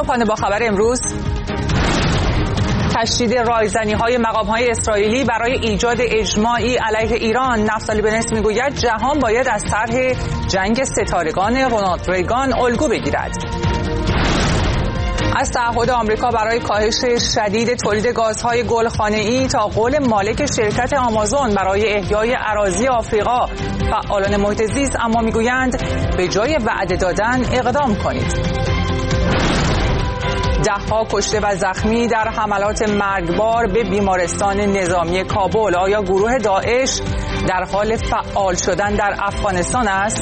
صبحانه با خبر امروز: تشدید رایزنی‌های مقام‌های اسرائیلی برای ایجاد اجماعی علیه ایران. نفتالی بنت میگوید جهان باید از طرح جنگ ستارگان رونالد ریگان الگو بگیرد. از تعهد آمریکا برای کاهش شدید تولید گازهای گلخانه‌ای تا قول مالک شرکت آمازون برای احیای اراضی آفریقا. فعالان محیط زیست اما میگویند به جای وعده دادن اقدام کنید. ده‌ها کشته و زخمی در حملات مرگبار به بیمارستان نظامی کابل. آیا گروه داعش در حال فعال شدن در افغانستان است؟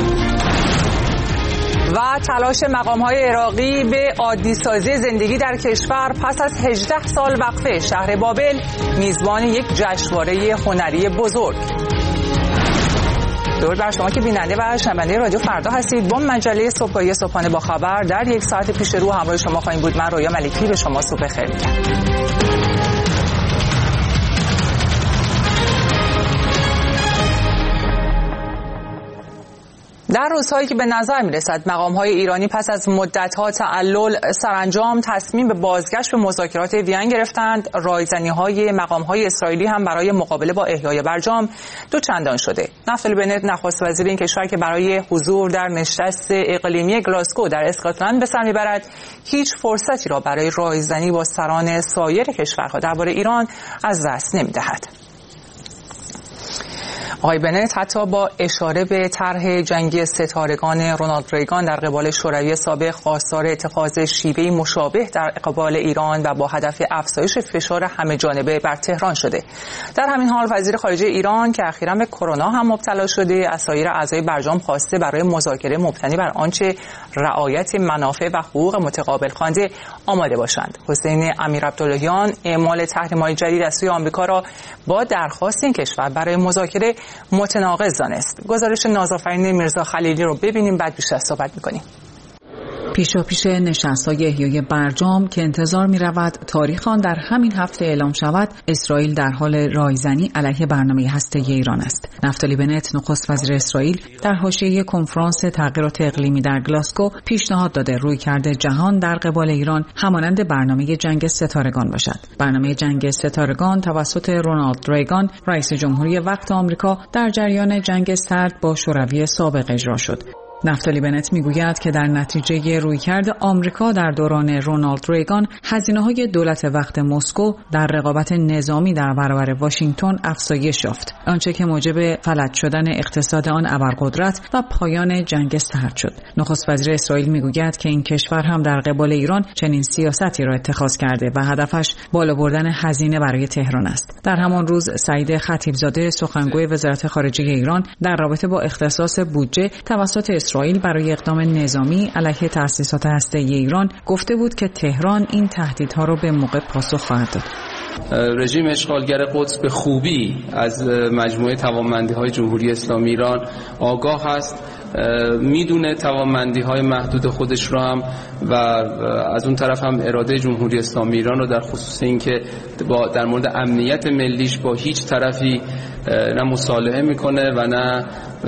و تلاش مقام‌های عراقی به عادی‌سازی زندگی در کشور پس از 18 سال وقفه. شهر بابل میزبان یک جشنواره هنری بزرگ. درود بر شما که بیننده و شنونده رادیو فردا هستید. با مجله صبحانه با خبر در یک ساعت پیش رو همراه شما خواهیم بود. من رویا ملکی به شما صبح بخیر میگم. در روزهایی که به نظر می‌رسد مقام‌های ایرانی پس از مدت‌ها تعلل سرانجام تصمیم به بازگشت به مذاکرات وین گرفتند، رایزنی‌های مقام‌های اسرائیلی هم برای مقابله با احیای برجام دوچندان شده. نفتالی بنت نخست وزیر این کشور که برای حضور در نشست اقلیمی گلاسگو در اسکاتلند به سر می‌برد، هیچ فرصتی را برای رایزنی با سران سایر کشورها درباره ایران از دست نمی‌دهد. آقای بنت حتی با اشاره به طرح جنگی ستارگان رونالد ریگان در قبال شوروی سابق خواستار اتخاذ شیوهی مشابه در قبال ایران و با هدف افزایش فشار همه جانبه بر تهران شده. در همین حال وزیر خارجه ایران که اخیراً به کرونا هم مبتلا شده، از سایر اعضای برجام خواسته برای مذاکره مبتنی بر آنچه رعایت منافع و حقوق متقابل خوانده آماده باشند. حسین امیرعبداللهیان اعمال تحریم‌های جدید از سوی آمریکا را با درخواست این کشور برای مذاکره متناقض دانست. گزارش نازآفرین میرزا خلیلی رو ببینیم بعد بیشتر صحبت می‌کنیم. پیشاپیش نشست‌های احیای برجام که انتظار می‌رود تاریخ آن در همین هفته اعلام شود، اسرائیل در حال رایزنی علیه برنامه هسته‌ای ایران است. نفتالی بنت نخست وزیر اسرائیل در حاشیه کنفرانس تغییرات اقلیمی در گلاسگو پیشنهاد داده رویکرد جهان در قبال ایران همانند برنامه جنگ ستارگان باشد. برنامه جنگ ستارگان توسط رونالد ریگان رئیس جمهوری وقت آمریکا در جریان جنگ سرد با شوروی سابق اجرا شد. نفتالی بنت میگوید که در نتیجه رویکرد آمریکا در دوران رونالد ریگان هزینه‌های دولت وقت مسکو در رقابت نظامی در برابر واشنگتن افزایش یافت، آنچه که موجب فلج شدن اقتصاد آن ابرقدرت و پایان جنگ سرد شد. نخست وزیر اسرائیل میگوید که این کشور هم در قبال ایران چنین سیاستی را اتخاذ کرده و هدفش بالا بردن هزینه برای تهران است. در همان روز سعید خطیبزاده سخنگوی وزارت خارجه ایران در رابطه با اختصاص بودجه توسط اسرائیل برای اقدام نظامی علیه تأسیسات هسته‌ای ایران گفته بود که تهران این تهدیدها را به موقع پاسخ خواهد داد. رژیم اشغالگر قدس به خوبی از مجموعه توانمندی‌های جمهوری اسلامی ایران آگاه است، میدونه توانمندی‌های محدود خودش رو هم و از اون طرف هم اراده جمهوری اسلامی ایران رو در خصوص اینکه در مورد امنیت ملیش با هیچ طرفی نه مصالحه میکنه و نه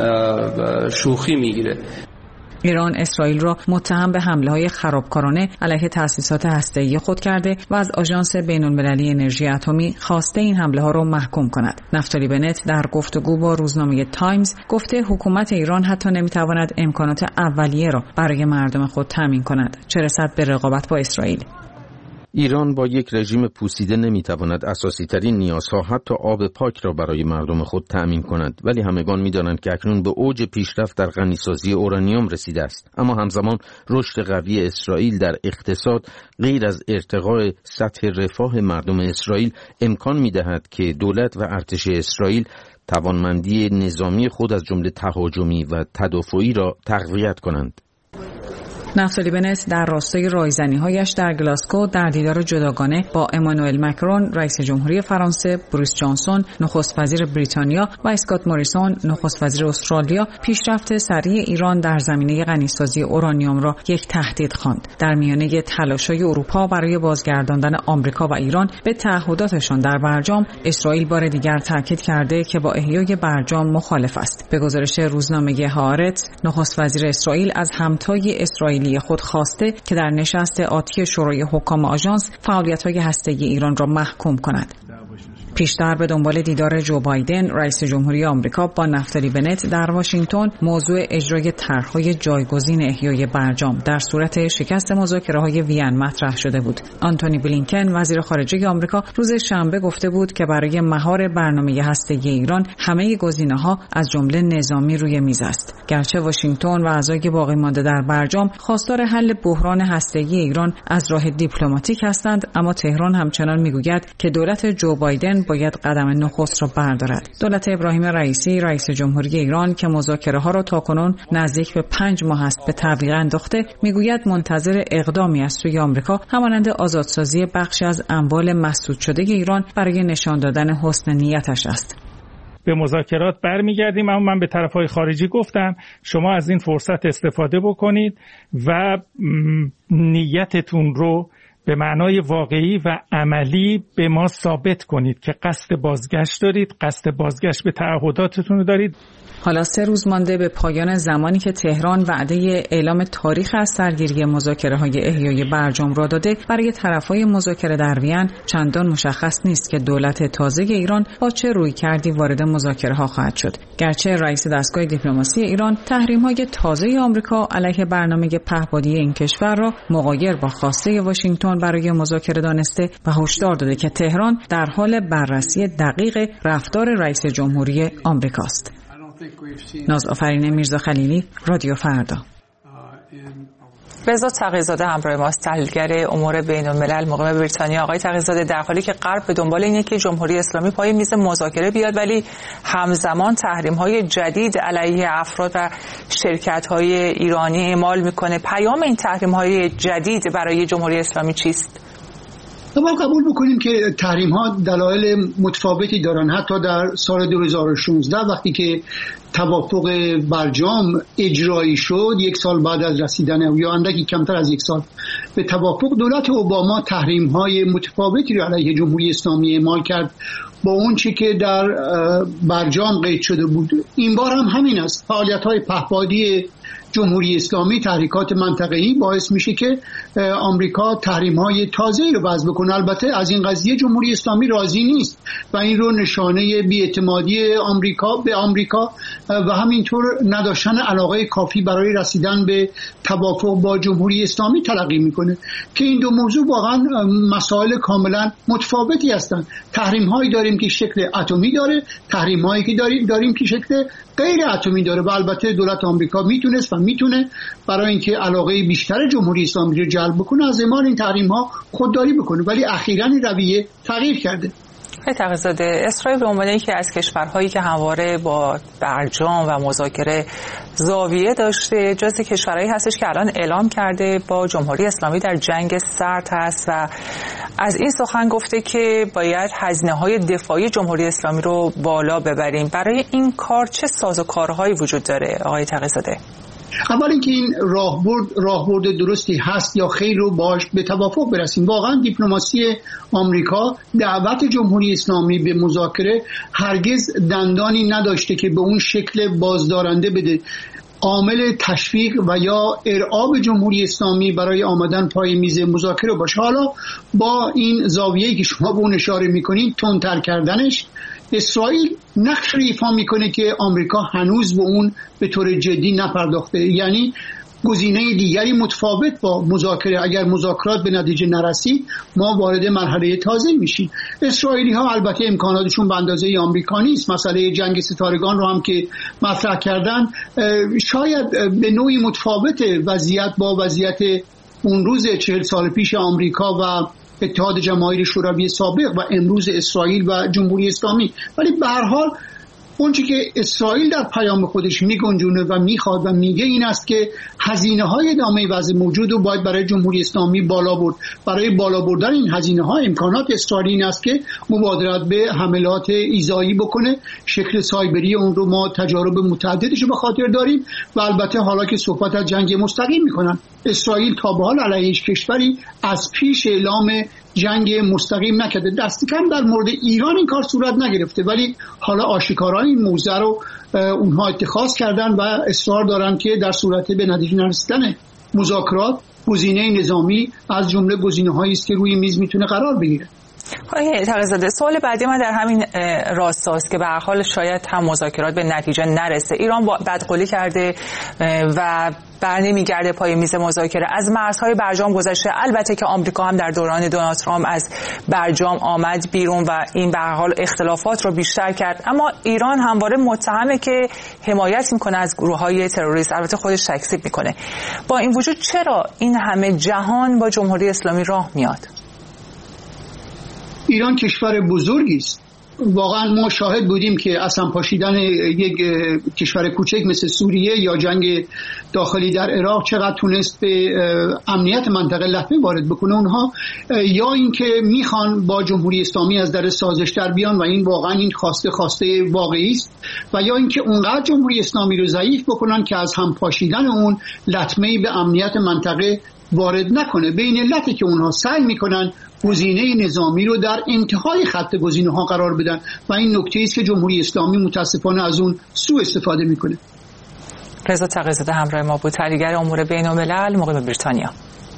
شوخی میگیره. ایران اسرائیل را متهم به حمله‌های خرابکارانه علیه تأسیسات هسته‌ای خود کرده و از آژانس بین‌المللی انرژی اتمی خواسته این حمله‌ها را محکوم کند. نفتالی بنت در گفتگو با روزنامه تایمز گفته حکومت ایران حتی نمی‌تواند امکانات اولیه را برای مردم خود تامین کند، چه رسد به رقابت با اسرائیل. ایران با یک رژیم پوسیده نمیتواند اساسی ترین نیازها حتی آب پاک را برای مردم خود تأمین کند، ولی همگان میدانند که اکنون به اوج پیشرفت در غنیسازی اورانیوم رسیده است. اما همزمان رشد قوی اسرائیل در اقتصاد غیر از ارتقاء سطح رفاه مردم اسرائیل امکان میدهد که دولت و ارتش اسرائیل توانمندی نظامی خود از جمله تهاجمی و تدافعی را تقویت کنند. نفتالی بنت در راستای رایزنی‌هایش در گلاسگو در دیدار جداگانه با امانوئل مکرون رئیس جمهوری فرانسه، بوریس جانسون نخست وزیر بریتانیا و اسکات موریسون نخست وزیر استرالیا پیشرفت سریع ایران در زمینه غنیسازی اورانیوم را یک تهدید خواند. در میانه تلاش‌های اروپا برای بازگرداندن آمریکا و ایران به تعهداتشان در برجام، اسرائیل بار دیگر تاکید کرده که با احیای برجام مخالف است. به گزارش روزنامه هآرتز، نخست وزیر اسرائیل از همتای اسرائیل ملی خود خواسته که در نشست آتی شورای حکام آژانس فعالیت‌های هسته‌ای ایران را محکوم کند. پیشتر به دنبال دیدار جو بایدن رئیس جمهوری آمریکا با نفتالی بنت در واشنگتن موضوع اجرای طرح‌های جایگزین احیای برجام در صورت شکست مذاکره‌های وین مطرح شده بود. آنتونی بلینکن وزیر خارجه آمریکا روز شنبه گفته بود که برای مهار برنامه هسته‌ای ایران همه گزینه‌ها از جمله نظامی روی میز است. گرچه واشنگتن و اعضای باقی مانده در برجام خواستار حل بحران هسته‌ای ایران از راه دیپلماتیک هستند، اما تهران همچنان میگوید که دولت جو بایدن باید قدم نخست را بردارد. دولت ابراهیم رئیسی رئیس جمهوری ایران که مذاکره‌ها را تاکنون نزدیک به 5 ماه است به تعویق انداخته، میگوید منتظر اقدامی از سوی آمریکا همانند آزادسازی بخشی از اموال مسدود شده ایران برای نشان دادن حسن نیتش است. به مذاکرات برمیگردیم، اما من به طرفهای خارجی گفتم شما از این فرصت استفاده بکنید و نیتتون رو به معنای واقعی و عملی به ما ثابت کنید که قصد بازگشت دارید، قصد بازگشت به تعهداتتون رو دارید. حالا 3 روز مانده به پایان زمانی که تهران وعده اعلام تاریخ از سرگیری مذاکره‌های احیای برجام را داده، برای طرف‌های مذاکره در وین چندان مشخص نیست که دولت تازه ایران با چه رویکردی وارد مذاکره‌ها خواهد شد. گرچه رئیس دستگاه دیپلماسی ایران تحریم‌های تازه آمریکا علیه برنامه پهپادی این کشور را مغایر با خواسته واشنگتن برای مذاکره دانسته و هشدار داده که تهران در حال بررسی دقیق رفتار رئیس جمهوری آمریکاست. نازآفرین میرزا خلیلی، رادیو فردا. بهزاد تقی‌زاده همراه ماست، تحلیلگر امور بین‌الملل مقیم بریتانیا. آقای تقی‌زاده، در حالی که غرب به دنبال اینه که جمهوری اسلامی پای میز مذاکره بیاد، ولی همزمان تحریم‌های جدید علیه افراد و شرکت‌های ایرانی اعمال میکنه، پیام این تحریم‌های جدید برای جمهوری اسلامی چیست؟ ما قبول بکنیم که تحریم ها دلایل متفاوتی دارن. حتی در سال 2016 وقتی که توافق برجام اجرایی شد، 1 سال بعد از رسیدن یا اندکی کمتر از 1 سال به توافق، دولت اوباما تحریم های متفاوتی را علیه جمهوری اسلامی اعمال کرد با اون چی که در برجام قید شده بود. این بار هم همین است. فعالیت های پهپادی جمهوری اسلامی، تحریکات منطقه‌ای باعث میشه که آمریکا تحریم‌های تازه‌ای رو وضع بکنه. البته از این قضیه جمهوری اسلامی راضی نیست و این رو نشانه بی‌اعتمادی آمریکا به آمریکا و همینطور نداشتن علاقه کافی برای رسیدن به توافق با جمهوری اسلامی تلقی میکنه که این دو موضوع واقعا مسائل کاملا متفاوتی هستند. تحریم‌هایی داریم که شکل اتمی داره، تحریم‌هایی که داریم که شکل غیر اتمی داره و البته دولت آمریکا میتونست و میتونه برای اینکه علاقه بیشتر جمهوری اسلامی رو جلب بکنه از اعمال این تحریم‌ها خودداری بکنه، ولی اخیراً این رویه تغییر کرده. تقی‌زاده، اسرائیل به عنوان یکی از کشورهایی که همواره با برجام و مذاکره زاویه داشته، جزو کشورهایی هستش که الان اعلام کرده با جمهوری اسلامی در جنگ سرد هست و از این سخن گفته که باید هزینه‌های دفاعی جمهوری اسلامی رو بالا ببریم. برای این کار چه سازوکارهایی وجود داره آقای تقی‌زاده؟ اول اینکه این راهبرد درستی هست یا خیر رو باش به توافق برسیم. واقعا دیپلماسی آمریکا دعوت جمهوری اسلامی به مذاکره هرگز دندانی نداشته که به اون شکل بازدارنده بده. عامل تشویق و یا ارعاب جمهوری اسلامی برای آمدن پای میز مذاکره باشه. حالا با این زاویه‌ای که شما به اون اشاره می‌کنید، تندتر کردنش، اسرائیل نقش ایفا میکنه که آمریکا هنوز به اون به طور جدی نپرداخته. یعنی گزینه دیگری متفاوت با مذاکره، اگر مذاکرات به نتیجه نرسید ما وارد مرحله تازه میشیم. اسرائیلی ها البته امکاناتشون به اندازه آمریکا نیست. مسئله جنگ ستارگان رو هم که مطرح کردن، شاید به نوعی متفاوت وضعیت با وضعیت اون روز 40 سال پیش آمریکا و اتحاد جماهیر شوروی سابق و امروز اسرائیل و جمهوری اسلامی، ولی به هر حال اونچه که اسرائیل در پیام خودش میگنجونه و میخواد و میگه این است که هزینه‌های ادامه وضع موجود رو باید برای جمهوری اسلامی بالا برد. برای بالا بردن این هزینه‌ها امکانات اسرائیل این است که مبادرت به حملات ایذایی بکنه. شکل سایبری اون رو ما تجارب متعددش رو به خاطر داریم و البته حالا که صحبت از جنگ مستقیم میکنن، اسرائیل تا به حال علیه هیچ کشوری از پیش اعلام جنگ مستقیم نکرده. دست کم در مورد ایران این کار صورت نگرفته، ولی حالا آشکارا این موضوع رو اونها اتخاذ کردن و اصرار دارن که در صورت به نتیجه نرسیدن مذاکرات گزینه نظامی از جمله گزینه‌هایی است که روی میز میتونه قرار بگیره. تقی‌زاده، سوال بعدی من در همین راستاست که به هر حال شاید هم مذاکرات به نتیجه نرسه. ایران بدقولی کرده و برنمیگرده پای میز مذاکره، از مرزهای برجام گذشته. البته که آمریکا هم در دوران دونالد ترامپ از برجام آمد بیرون و این به هر حال اختلافات رو بیشتر کرد، اما ایران همواره متهمه که حمایت میکنه از گروه‌های تروریست، البته خودش تکذیب میکنه. با این وجود چرا این همه جهان با جمهوری اسلامی راه میاد؟ ایران کشور بزرگی است. واقعا ما شاهد بودیم که اصلا پاشیدن یک کشور کوچک مثل سوریه یا جنگ داخلی در عراق چقدر تونست به امنیت منطقه لطمه وارد بکنه. اونها یا اینکه میخوان با جمهوری اسلامی از در سازش در بیان و این واقعا این خواسته واقعی است، و یا اینکه اونقدر جمهوری اسلامی رو ضعیف بکنن که از هم پاشیدن اون لطمه‌ای به امنیت منطقه وارد نکنه. به این علته که اونها سعی میکنن گزینه نظامی رو در انتهای خط گزینه‌ها قرار بدن و این نکته است که جمهوری اسلامی متاسفانه از اون سوء استفاده میکنه. رضا تقی‌زاده همراه ما بود، تحلیلگر امور بین‌الملل مقیم بریتانیا.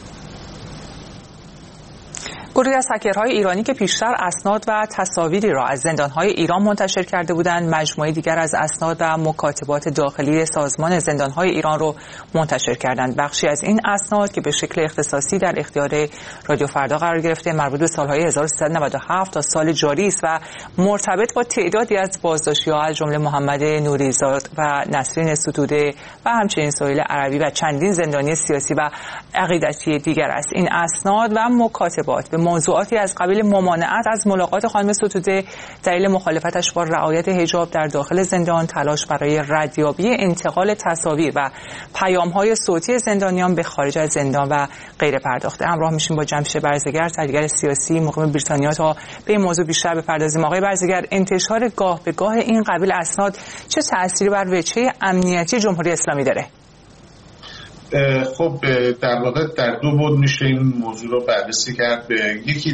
گروهی از هکرهای ایرانی که پیشتر اسناد و تصاویری را از زندانهای ایران منتشر کرده بودند، مجموعه دیگر از اسناد و مکاتبات داخلی سازمان زندانهای ایران را منتشر کردند. بخشی از این اسناد که به شکل اختصاصی در اختیار رادیو فردا قرار گرفته، مربوط به سالهای 1397 تا سال جاری است و مرتبط با تعدادی از بازداشتی‌ها از جمله محمد نوری‌زاد و نسرین ستوده و همچنین سهیل عربی و چندین زندانی سیاسی و عقیدتی دیگر است. این اسناد و مکاتبات به موضوعاتی از قبیل ممانعت از ملاقات خانم ستوده، دلیل مخالفتش با رعایت حجاب در داخل زندان، تلاش برای ردیابی انتقال تصاویر و پیام‌های صوتی زندانیان به خارج از زندان و غیر پرداخته. همراه میشیم با جمشید برزگر، تحلیلگر سیاسی مقیم بریتانیا، تا به این موضوع بیشتر بپردازیم. آقای برزگر، انتشار گاه به گاه این قبیل اسناد چه تأثیری بر وجهه امنیتی جمهوری اسلامی داره؟ خب در واقع در دو بعد میشه این موضوع رو بررسی کرد. یکی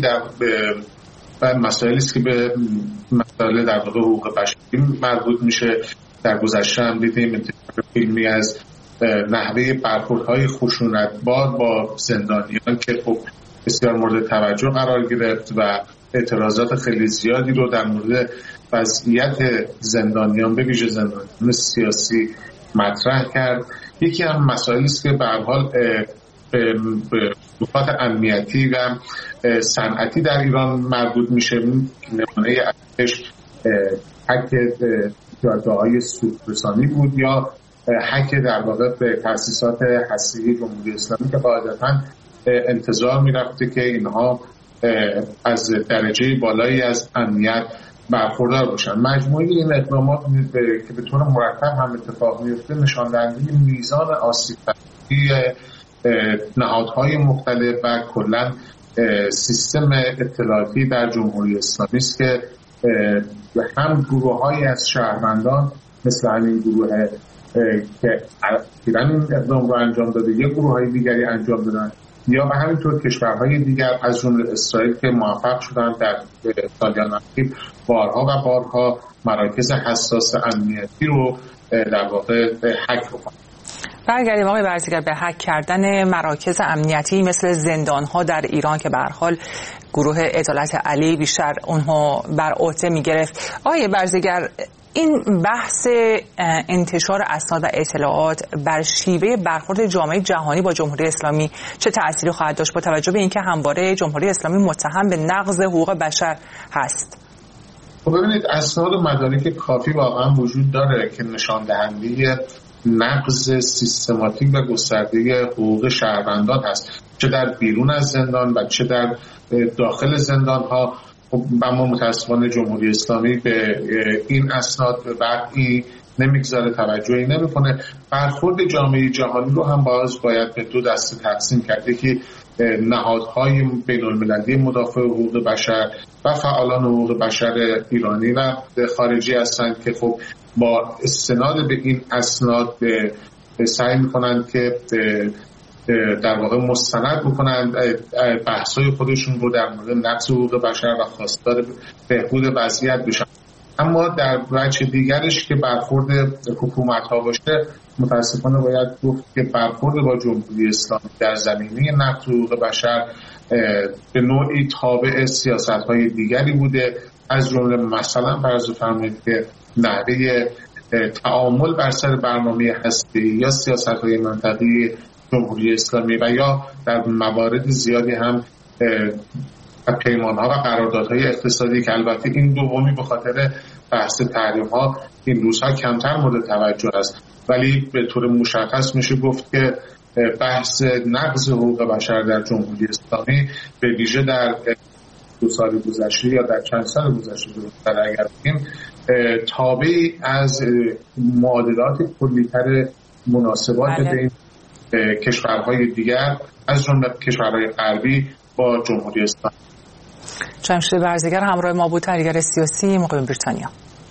در مسائلی است که به مسائل در واقع حقوق بشری مربوط میشه. در گذشته هم دیدیم انتشار فیلمی از نحوه برخوردهای خشونتبار با زندانیان که خب بسیار مورد توجه قرار گرفت و اعتراضات خیلی زیادی رو در مورد وضعیت زندانیان به ویژه زندانیان سیاسی مطرح کرد. یکی هم مسائلی است که به هر حال به نکات امنیتی و صنعتی در ایران مربوط میشه. نمونه ازش حک جاده‌های سودرسانی بود یا حک در واقع به تأسیسات هسته‌ای جمهوری اسلامی که قاعدتاً انتظار میرفته که اینها از درجه بالایی از امنیت برخوردار باشن. مجموعه این اقدامات که به طور مرتب هم اتفاق میفته نشان دهنده میزان آسیب‌پذیری نهادهای مختلف و کلا سیستم اطلاعاتی در جمهوری اسلامی است که هم گروه‌هایی از شهروندان مثل همین گروه که ایران این اقدام رو انجام داده یا گروه‌های دیگری انجام دادن یا به همینطور کشورهای دیگر از جمله اسرائیل که موفق شدن در سالیان اخیر بارها و بارها مراکز حساس امنیتی رو در واقع هک بکنن. برگردیم آقای برزگر به هک کردن مراکز امنیتی مثل زندان‌ها در ایران که به هر حال گروه عدالت علی بیشتر اونها بر عهده می‌گرفت. آقای برزگر، این بحث انتشار اسناد و اطلاعات بر شیوه برخورد جامعه جهانی با جمهوری اسلامی چه تأثیری خواهد داشت با توجه به اینکه همواره جمهوری اسلامی متهم به نقض حقوق بشر هست؟ خب ببینید، اسناد و مدارک کافی واقعا وجود داره که نشان دهنده نقض سیستماتیک و گسترده حقوق شهروندان هست، چه در بیرون از زندان و چه در داخل زندان ها. اما متاسفانه جمهوری اسلامی به این اسناد برعی نمیگذاره، توجهی نمیکنه. برخورد جامعه جهانی رو هم باید به دو دسته تقسیم کرده که نهادهای بین المللی مدافع حقوق بشر و فعالان حقوق بشر ایرانی و خارجی هستند که خب با استناد به این اسناد سعی میکنند که در واقع مستند بکنند بحث‌های خودشون رو در مورد نقض حقوق بشر و خواستار بهبود وضعیت بشن. اما در وجه دیگرش که برخورد حکومت‌ها باشه، متاسفانه باید گفت که برخورد با جمهوری اسلامی در زمینه نقض حقوق بشر به نوعی تابع سیاست‌های دیگری بوده، از جمله مثلا فرض فرمایید که نحوه تعامل بر سر برنامه هسته‌ای یا سیاست‌های منطقه‌ای جمهوری اسلامی و یا در موارد زیادی هم پیمان‌ها و قراردادهای اقتصادی که البته این دومی به خاطر بحث تحریم‌ها این روزها کمتر مورد توجه است، ولی به طور مشخص میشه گفت که بحث نقض حقوق بشر در جمهوری اسلامی به ویژه در 2 سال گذشته یا در چند سال گذشته در اگر بگیم تابعی از معادلات کلی‌تر مناسبات بین کشورهای دیگر از جمله کشورهای غربی با جمهوری اسلامی. جمشید برزگر همراه ما بود، تحلیلگر سیاسی مقیم بریتانیا.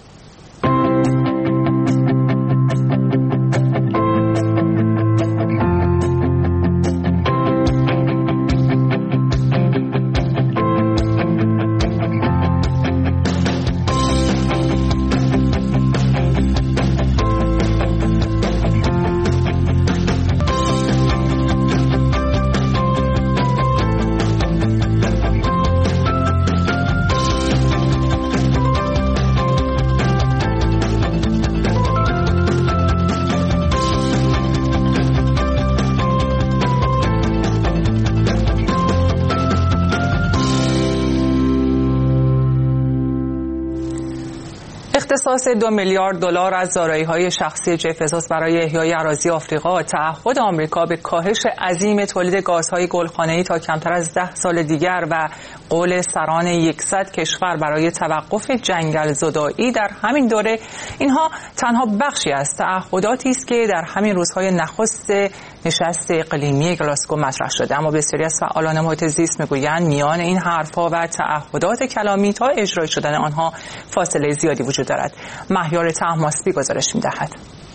اختصاص 2 میلیارد دلار از دارایی‌های شخصی جف بزوس برای احیای اراضی آفریقا، تعهد آمریکا به کاهش عظیم تولید گازهای گلخانه‌ای تا کمتر از 10 سال دیگر و قول سران 100 کشور برای توقف جنگل زدایی در همین دوره، اینها تنها بخشی از تعهداتی است که در همین روزهای نخست نشست اقلیمی گلاسگو مطرح شده. اما بسیاری از فعالان محیط زیست میگویند میان این حرفها و تعهدات کلامی تا اجرای شدن آنها فاصله زیادی وجود دارد. مهیار طهماسبی گزارش می‌دهد.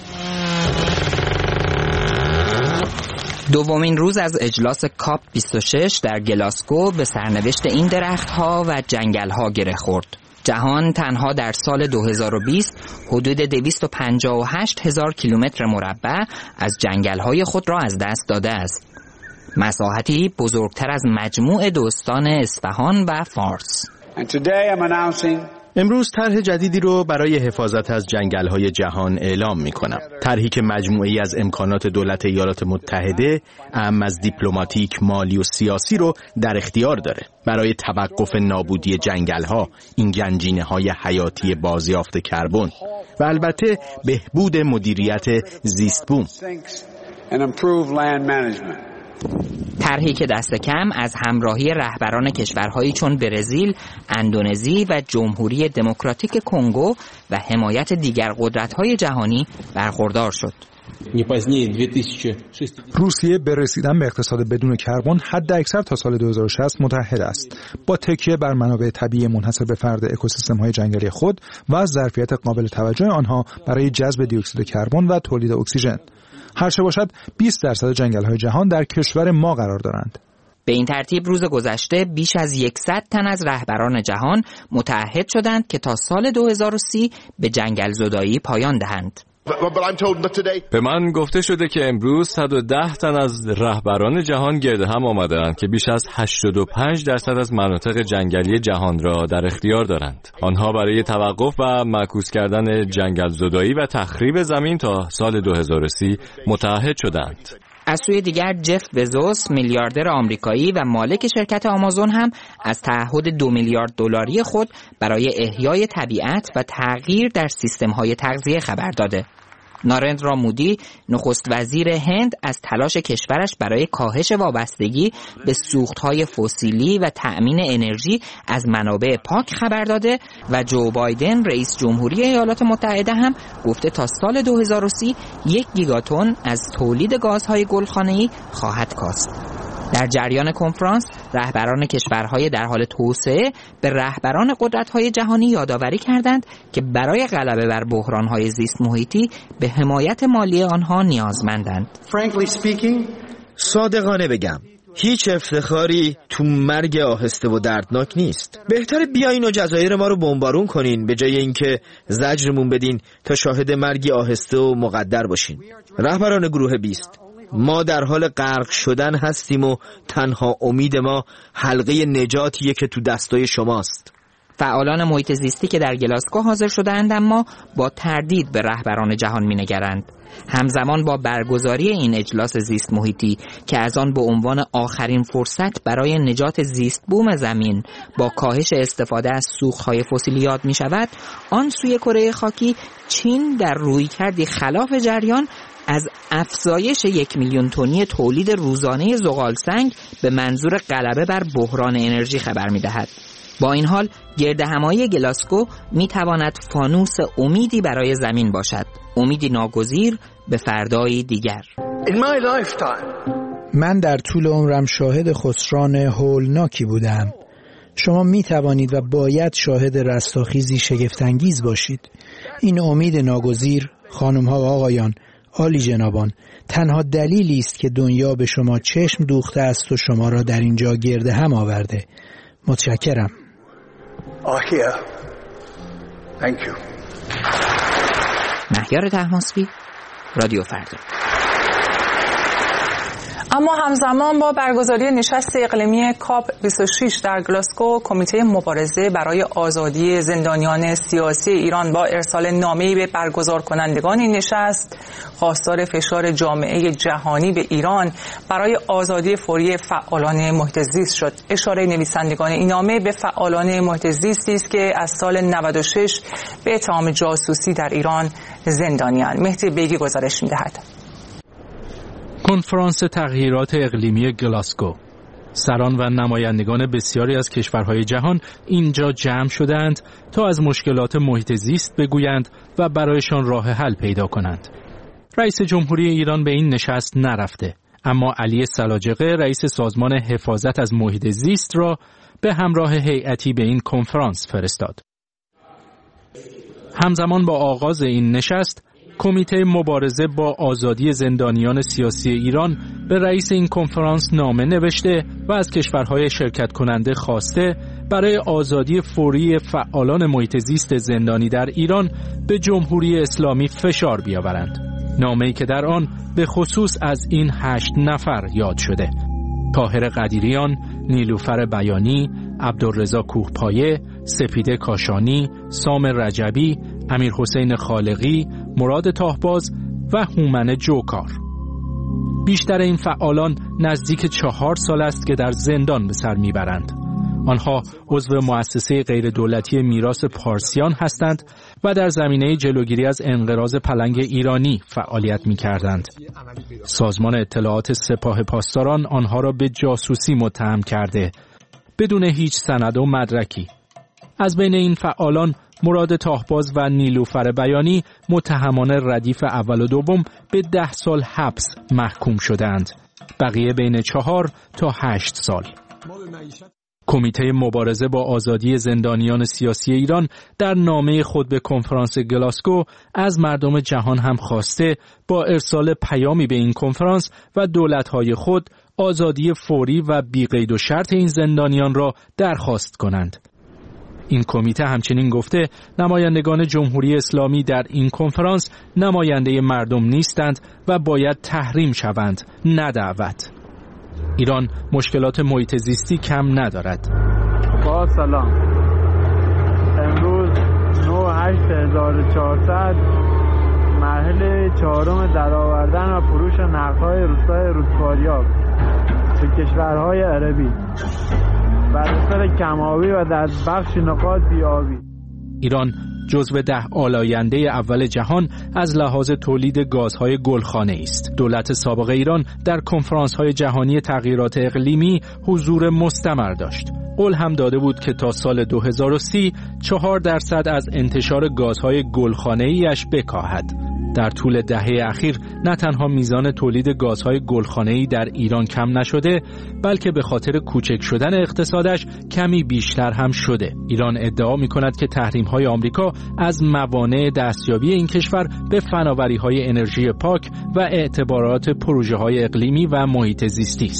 دومین روز از اجلاس کاپ 26 در گلاسگو به سرنوشت این درخت‌ها و جنگل‌ها گره خورد. جهان تنها در سال 2020 حدود 258,000 کیلومتر مربع از جنگل‌های خود را از دست داده است. مساحتی بزرگتر از مجموع 2 استان اصفهان و فارس. امروز طرح جدیدی رو برای حفاظت از جنگل‌های جهان اعلام می‌کنم. طرحی که مجموعه‌ای از امکانات دولت ایالات متحده، اهم از دیپلماتیک، مالی و سیاسی رو در اختیار داره برای توقف نابودی جنگل‌ها، این گنجینه‌های حیاتی بازیافت کربن و البته بهبود مدیریت زیست بوم. طرحی که دست کم از همراهی رهبران کشورهایی چون برزیل، اندونزی و جمهوری دموکراتیک کنگو و حمایت دیگر قدرت‌های جهانی برخوردار شد. روسیه به رسیدن به اقتصاد بدون کربن حداکثر تا سال 2060 متحد است، با تکیه بر منابع طبیعی منحصر به فرد اکوسیستم‌های جنگلی خود و ظرفیت قابل توجه آنها برای جذب دی اکسید کربن و تولید اکسیژن. هرچه باشد 20% جنگل‌های جهان در کشور ما قرار دارند. به این ترتیب روز گذشته بیش از 100 تن از رهبران جهان متعهد شدند که تا سال 2030 به جنگل زدایی پایان دهند. به من گفته شده که امروز 110 تن از رهبران جهان گرد هم آمدند که بیش از 85% از مناطق جنگلی جهان را در اختیار دارند. آنها برای توقف و معکوس کردن جنگل زدایی و تخریب زمین تا سال 2030 متعهد شدند. از سوی دیگر جف بزوس، میلیاردر آمریکایی و مالک شرکت آمازون هم از تعهد 2 میلیارد دلاری خود برای احیای طبیعت و تغییر در سیستم‌های تغذیه خبر داده. نارندرا مودی، نخست وزیر هند، از تلاش کشورش برای کاهش وابستگی به سوخت‌های فسیلی و تأمین انرژی از منابع پاک خبر داده و جو بایدن، رئیس جمهوری ایالات متحده، هم گفته تا سال 2030 1 گیگاتن از تولید گازهای گلخانه‌ای خواهد کاست. در جریان کنفرانس، رهبران کشورهای در حال توسعه به رهبران قدرت‌های جهانی یادآوری کردند که برای غلبه بر بحران‌های زیست محیطی به حمایت مالی آنها نیازمندند. صادقانه بگم، هیچ افتخاری تو مرگ آهسته و دردناک نیست. بهتره بیاین و جزایر ما رو بمبارون کنین به جای اینکه زجرمون بدین تا شاهد مرگی آهسته و مقدر باشین. رهبران گروه 20، ما در حال غرق شدن هستیم و تنها امید ما حلقه نجاتیه که تو دستای شماست. فعالان محیط زیستی که در گلاسگو حاضر شده‌اند اما با تردید به رهبران جهان می‌نگرند. همزمان با برگزاری این اجلاس زیست محیطی که از آن به عنوان آخرین فرصت برای نجات زیست بوم زمین با کاهش استفاده از سوخت‌های فسیلی یاد می‌شود، آن سوی کره خاکی چین در رویکردی خلاف جریان از افزایش 1 میلیون تنی تولید روزانه زغالسنگ به منظور غلبه بر بحران انرژی خبر می‌دهد. با این حال گردهمایی گلاسگو می‌تواند فانوس امیدی برای زمین باشد، امیدی ناگزیر به فردایی دیگر. من در طول عمرم شاهد خسران هولناکی بودم. شما می‌توانید و باید شاهد رستاخیزی شگفت‌انگیز باشید. این امید ناگزیر، خانم‌ها و آقایان، عالی جنابان، تنها دلیلی است که دنیا به شما چشم دوخته است و شما را در اینجا گرد هم آورده. متشکرم. مهیار طهماسبی، رادیو فردا. اما همزمان با برگزاری نشست اقلیمی کاپ 26 در گلاسگو، کمیته مبارزه برای آزادی زندانیان سیاسی ایران با ارسال نامه‌ای به برگزار کنندگان این نشست خواستار فشار جامعه جهانی به ایران برای آزادی فوری فعالان محیط زیست شد. اشاره نویسندگان این نامه به فعالان محیط زیستی است که از سال 96 به اتهام جاسوسی در ایران زندانی‌اند. مهدی بیگی گزارش می‌دهد. کنفرانس تغییرات اقلیمی گلاسگو، سران و نمایندگان بسیاری از کشورهای جهان اینجا جمع شدند تا از مشکلات محیط زیست بگویند و برایشان راه حل پیدا کنند. رئیس جمهوری ایران به این نشست نرفته، اما علی سلاجقه رئیس سازمان حفاظت از محیط زیست را به همراه هیئتی به این کنفرانس فرستاد. همزمان با آغاز این نشست، کمیته مبارزه با آزادی زندانیان سیاسی ایران به رئیس این کنفرانس نامه نوشته و از کشورهای شرکت کننده خواسته برای آزادی فوری فعالان محیط زیست زندانی در ایران به جمهوری اسلامی فشار بیاورند. نامه‌ای که در آن به خصوص از این 8 نفر یاد شده: طاهر قدیریان، نیلوفر بیانی، عبدالرضا کوهپایه، سپیده کاشانی، سام رجبی، امیر حسین خالقی، مراد تاهباز و هومن جوکار. بیشتر این فعالان نزدیک 4 سال است که در زندان به سر میبرند. آنها عضو مؤسسه غیردولتی میراث پارسیان هستند و در زمینه جلوگیری از انقراض پلنگ ایرانی فعالیت میکردند. سازمان اطلاعات سپاه پاسداران آنها را به جاسوسی متهم کرده بدون هیچ سند و مدرکی. از بین این فعالان مراد تاهباز و نیلوفر بیانی متهمان ردیف اول و دوم به 10 سال حبس محکوم شدند. بقیه بین 4 تا 8 سال. کمیته مبارزه با آزادی زندانیان سیاسی ایران در نامه خود به کنفرانس گلاسگو از مردم جهان هم خواسته با ارسال پیامی به این کنفرانس و دولت‌های خود آزادی فوری و بی‌قید و شرط این زندانیان را درخواست کنند. این کمیته همچنین گفته نمایندگان جمهوری اسلامی در این کنفرانس نماینده مردم نیستند و باید تحریم شوند، نه دعوت. ایران مشکلات محیط زیستی کم ندارد. با سلام. امروز 9/8/1400 مرحله 4 درآوردن و فروش نقدهای روستای رودکاریاب به کشورهای عربی بر اثر کم‌آبی و در بخش نقاط بی‌آبی. ایران جزو 10 آلاینده اول جهان از لحاظ تولید گازهای گلخانه است. دولت سابق ایران در کنفرانس‌های جهانی تغییرات اقلیمی حضور مستمر داشت. قول هم داده بود که تا سال 2030 4% از انتشار گازهای گلخانه‌ایش بکاهد. در طول دهه اخیر نه تنها میزان تولید گازهای گلخانه‌ای در ایران کم نشده، بلکه به خاطر کوچک شدن اقتصادش کمی بیشتر هم شده. ایران ادعا می‌کند که تحریم‌های آمریکا از موانع دستیابی این کشور به فناوری‌های انرژی پاک و اعتبارات پروژه‌های اقلیمی و محیط زیستی است.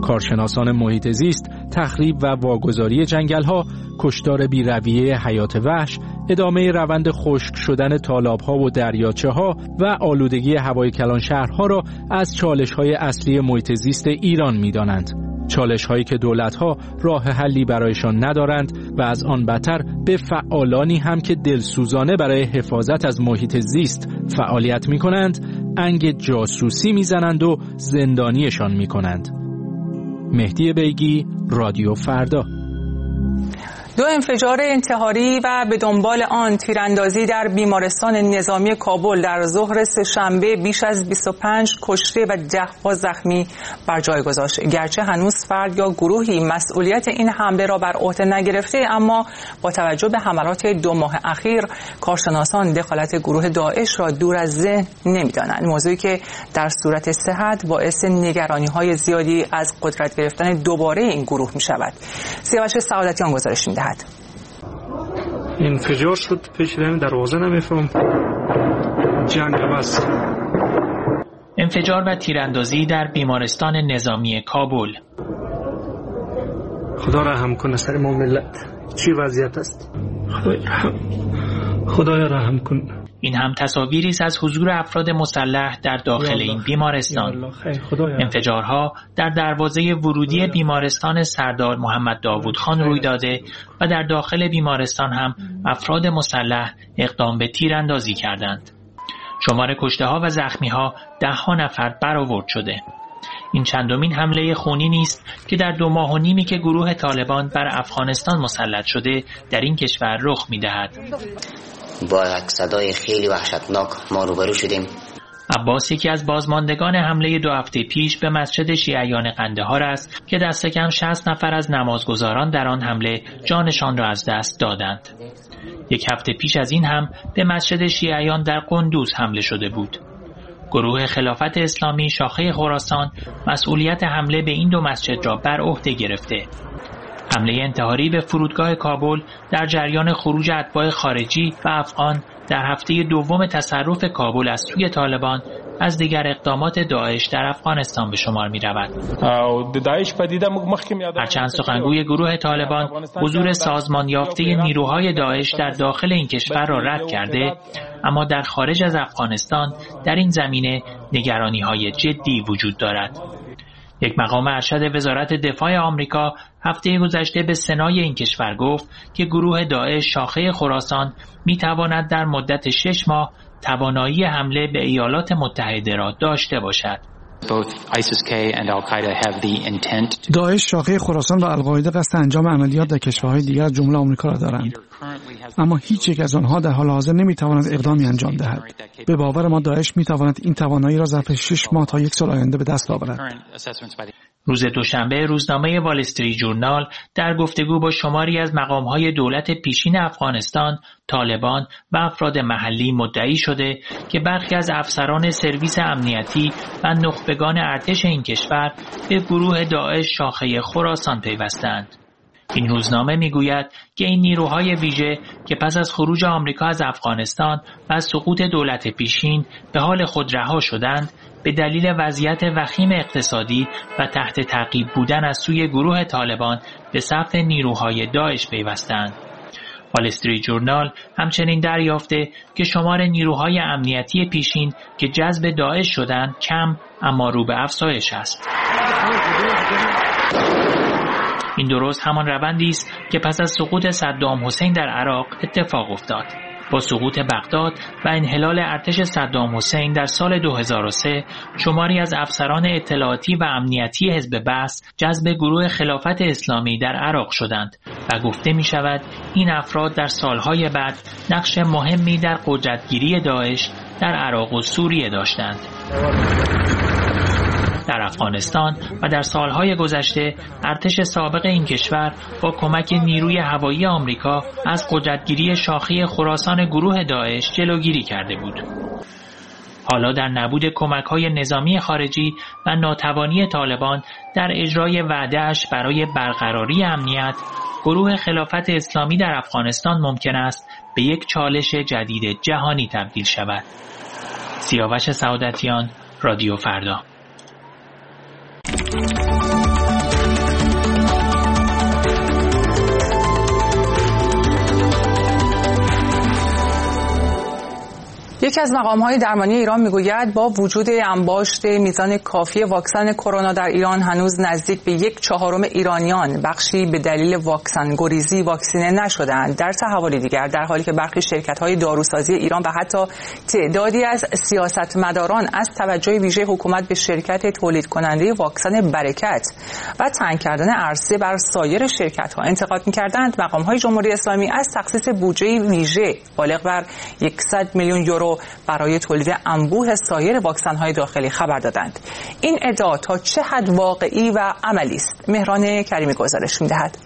کارشناسان محیط زیست تخریب و واگذاری جنگل‌ها، کشتار بی‌رویه حیات وحش، ادامه روند خشک شدن تالاب‌ها و دریاچه‌ها و آلودگی هوای کلان شهرها را از چالش‌های اصلی محیط زیست ایران می‌دانند. چالش‌هایی که دولت‌ها راه حلی برایشان ندارند و از آن بدتر به فعالانی هم که دلسوزانه برای حفاظت از محیط زیست فعالیت می‌کنند، انگ جاسوسی می‌زنند و زندانیشان می‌کنند. مهدی بیگی، رادیو فردا. 2 انفجار انتحاری و به دنبال آن تیراندازی در بیمارستان نظامی کابل در ظهر سه‌شنبه بیش از 25 کشته و 10 زخمی بر جای گذاشت. گرچه هنوز فرد یا گروهی مسئولیت این حمله را بر عهده نگرفته، اما با توجه به حملات 2 ماه اخیر کارشناسان دخالت گروه داعش را دور از ذهن نمی‌دانند، موضوعی که در صورت صحت باعث نگرانی‌های زیادی از قدرت گرفتن دوباره این گروه می‌شود. سیاوش سعادتیان گزارش می‌دهد. انفجار شد پیش دروازه نمیفهم جنگ بس. انفجار و تیراندازی در بیمارستان نظامی کابل. خدا رحم کنه سر ما ملت، چی وضعیت است؟ خدای رحم کن. این هم تصاویری است از حضور افراد مسلح در داخل این بیمارستان. انفجارها در دروازه ورودی بیمارستان سردار محمد داوود خان روی داده و در داخل بیمارستان هم افراد مسلح اقدام به تیراندازی کردند. شمار کشته‌ها و زخمی‌ها 10 نفر برآورد شده. این چندمین حمله خونی نیست که در 2 ماه و نیمی که گروه طالبان بر افغانستان مسلط شده در این کشور رخ می‌دهد. با یک صدای خیلی وحشتناک ما روبرو شدیم. عباس یکی از بازماندگان حمله 2 هفته پیش به مسجد شیعیان قندهار است که دست کم 60 نفر از نمازگزاران در آن حمله جانشان را از دست دادند. 1 هفته پیش از این هم به مسجد شیعیان در قندوز حمله شده بود. گروه خلافت اسلامی شاخه خراسان مسئولیت حمله به این 2 مسجد را بر عهده گرفته. حمله انتحاری به فرودگاه کابل در جریان خروج اتباع خارجی و افغان در هفته دوم تصرف کابل از سوی طالبان از دیگر اقدامات داعش در افغانستان به شمار می رود. هرچند سخنگوی گروه طالبان حضور سازمان یافته نیروهای داعش در داخل این کشور را رد کرده، اما در خارج از افغانستان در این زمینه نگرانی‌های جدی وجود دارد. یک مقام ارشد وزارت دفاع آمریکا هفته گذشته به سنای این کشور گفت که گروه داعش شاخه خراسان می تواند در مدت 6 ماه توانایی حمله به ایالات متحده را داشته باشد. داعش شاخه خراسان و القاعده قصد انجام عملیات در کشورهای دیگر جمله آمریکا را دارند، اما هیچ یک از آنها در حال حاضر نمیتواند اقدامی انجام دهد. به باور ما داعش میتواند این توانایی را ظرف 6 ماه تا 1 سال آینده به دست آورد. روز دوشنبه روزنامه وال استریت جورنال در گفتگو با شماری از مقام‌های دولت پیشین افغانستان، طالبان و افراد محلی مدعی شده که برخی از افسران سرویس امنیتی و نخبگان ارتش این کشور به گروه داعش شاخه خراسان پیوستند. این روزنامه میگوید که این نیروهای ویژه که پس از خروج آمریکا از افغانستان و از سقوط دولت پیشین به حال خود رها شدند، به دلیل وضعیت وخیم اقتصادی و تحت تعقیب بودن از سوی گروه طالبان به صف نیروهای داعش پیوستند. وال استریت جورنال همچنین دریافته که شمار نیروهای امنیتی پیشین که جذب داعش شدند کم اما رو به افزایش است. این درست همان روندی است که پس از سقوط صدام حسین در عراق اتفاق افتاد. با سقوط بغداد و انحلال ارتش صدام حسین در سال 2003 شماری از افسران اطلاعاتی و امنیتی حزب بعث جذب گروه خلافت اسلامی در عراق شدند و گفته می شود این افراد در سالهای بعد نقش مهمی در قدرتگیری داعش در عراق و سوریه داشتند. در افغانستان و در سالهای گذشته ارتش سابق این کشور با کمک نیروی هوایی آمریکا از قدرتگیری شاخه خراسان گروه داعش جلوگیری کرده بود. حالا در نبود کمک‌های نظامی خارجی و ناتوانی طالبان در اجرای وعده‌اش برای برقراری امنیت، گروه خلافت اسلامی در افغانستان ممکن است به یک چالش جدید جهانی تبدیل شود. سیاوش سعادتیان، رادیو فردا. یکی از مقام‌های درمانی ایران میگوید با وجود انباشت میزان کافی واکسن کرونا در ایران هنوز نزدیک به 1/4 ایرانیان بخشی به دلیل واکسن گریزی واکسینه نشدند. در تحولی دیگر در حالی که برخی شرکت‌های داروسازی ایران و حتی تعدادی از سیاستمداران از توجه ویژه حکومت به شرکت تولید کننده واکسن برکت و تنگ کردن عرصه بر سایر شرکت‌ها انتقاد می‌کردند، مقام‌های جمهوری اسلامی از تخصیص بودجه ویژه بالغ بر 100 میلیون یورو برای تولید انبوه سایر واکسن‌های داخلی خبر دادند. این ادعا تا چه حد واقعی و عملی است؟ مهران کریمی گزارش می‌دهد.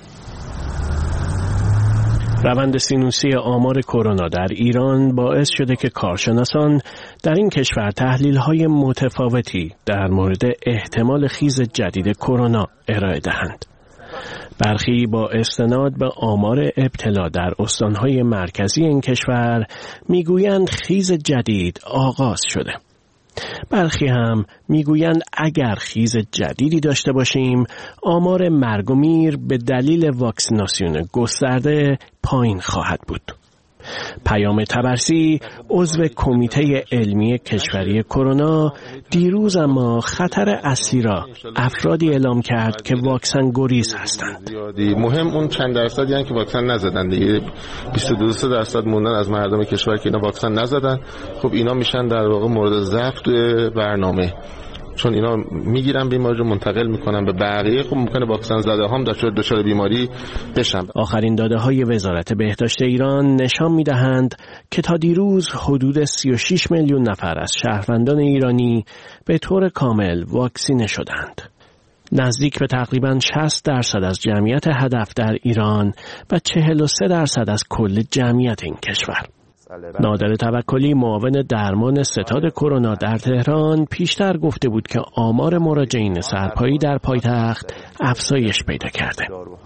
روند سینوسی آمار کرونا در ایران باعث شده که کارشناسان در این کشور تحلیل‌های متفاوتی در مورد احتمال خیز جدید کرونا ارائه دهند. برخی با استناد به آمار ابتلا در استانهای مرکزی این کشور میگویند خیز جدید آغاز شده. برخی هم میگویند اگر خیز جدیدی داشته باشیم آمار مرگ و میر به دلیل واکسیناسیون گسترده پایین خواهد بود. پیام طبرسی عضو کمیته علمی کشوری کرونا دیروز اما خطر اصلی را افرادی اعلام کرد که واکسن گریز هستند. مهم اون چند درصدی هستند که واکسن نزدن دیگه، 22% موندن از مردم کشور که اینا واکسن نزدن. خب اینا میشن در واقع مورد ضبط برنامه، چون اینا میگیرن بیماری رو منتقل میکنن به بقیه. خب ممکنه واکسن زده هم دچار بیماری بشن. آخرین داده های وزارت بهداشت ایران نشان میدهند که تا دیروز حدود 36 میلیون نفر از شهروندان ایرانی به طور کامل واکسینه شدند. نزدیک به تقریباً 60% از جمعیت هدف در ایران و 43% از کل جمعیت این کشور. نادر توکلی معاون درمان ستاد کرونا در تهران پیشتر گفته بود که آمار مراجعین سرپایی در پایتخت افزایش پیدا کرده،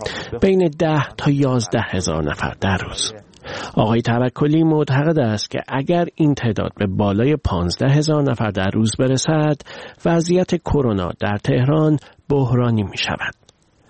بین 10 تا 11 هزار نفر در روز. آقای توکلی معتقد است که اگر این تعداد به بالای 15 هزار نفر در روز برسد وضعیت کرونا در تهران بحرانی می شود.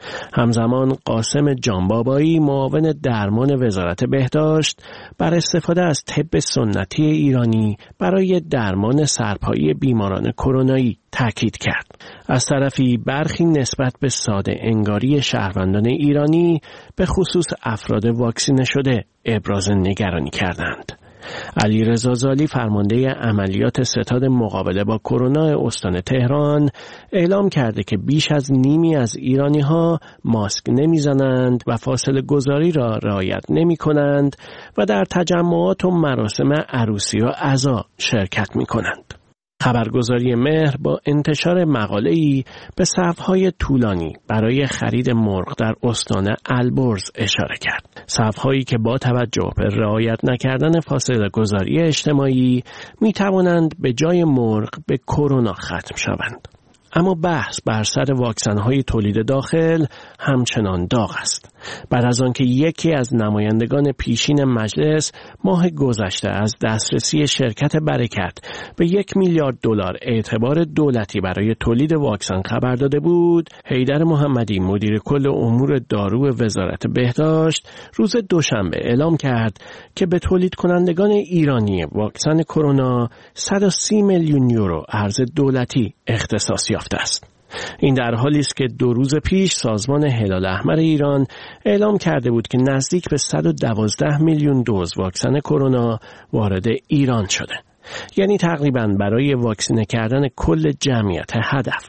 همزمان قاسم جانبابایی معاون درمان وزارت بهداشت بر استفاده از طب سنتی ایرانی برای درمان سرپایی بیماران کرونایی تاکید کرد. از طرفی برخی نسبت به ساده انگاری شهروندان ایرانی به خصوص افراد واکسینه شده ابراز نگرانی کردند. علیرضا زالی فرمانده عملیات ستاد مقابله با کرونا استان تهران اعلام کرده که بیش از نیمی از ایرانی‌ها ماسک نمی‌زنند و فاصله گذاری را رعایت نمی‌کنند و در تجمعات و مراسم عروسی و عزا شرکت می‌کنند. خبرگزاری مهر با انتشار مقاله‌ای به صف‌های طولانی برای خرید مرغ در استان البرز اشاره کرد. صف‌هایی که با توجه به رعایت نکردن فاصله گذاری اجتماعی می‌توانند به جای مرغ به کرونا ختم شوند. اما بحث بر سر واکسن‌های تولید داخل همچنان داغ است. بعد از آنکه یکی از نمایندگان پیشین مجلس ماه گذشته از دسترسی شرکت برکت به 1 میلیارد دلار اعتبار دولتی برای تولید واکسن خبر داده بود، حیدر محمدی مدیر کل امور دارو وزارت بهداشت روز دوشنبه اعلام کرد که به تولید کنندگان ایرانی واکسن کرونا 130 میلیون یورو ارز دولتی اختصاص یافته است. این در حالی است که 2 روز پیش سازمان هلال احمر ایران اعلام کرده بود که نزدیک به 112 میلیون دوز واکسن کرونا وارد ایران شده، یعنی تقریباً برای واکسینه کردن کل جمعیت هدف.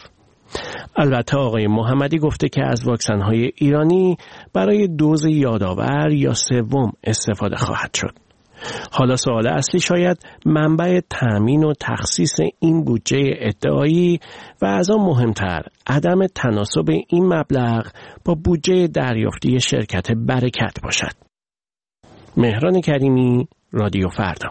البته آقای محمدی گفته که از واکسن‌های ایرانی برای دوز یادآور یا سوم استفاده خواهد شد. حالا سوال اصلی شاید منبع تأمین و تخصیص این بودجه ادعایی و از آن مهمتر عدم تناسب این مبلغ با بودجه دریافتی شرکت برکت باشد. مهران کریمی، رادیو فردا.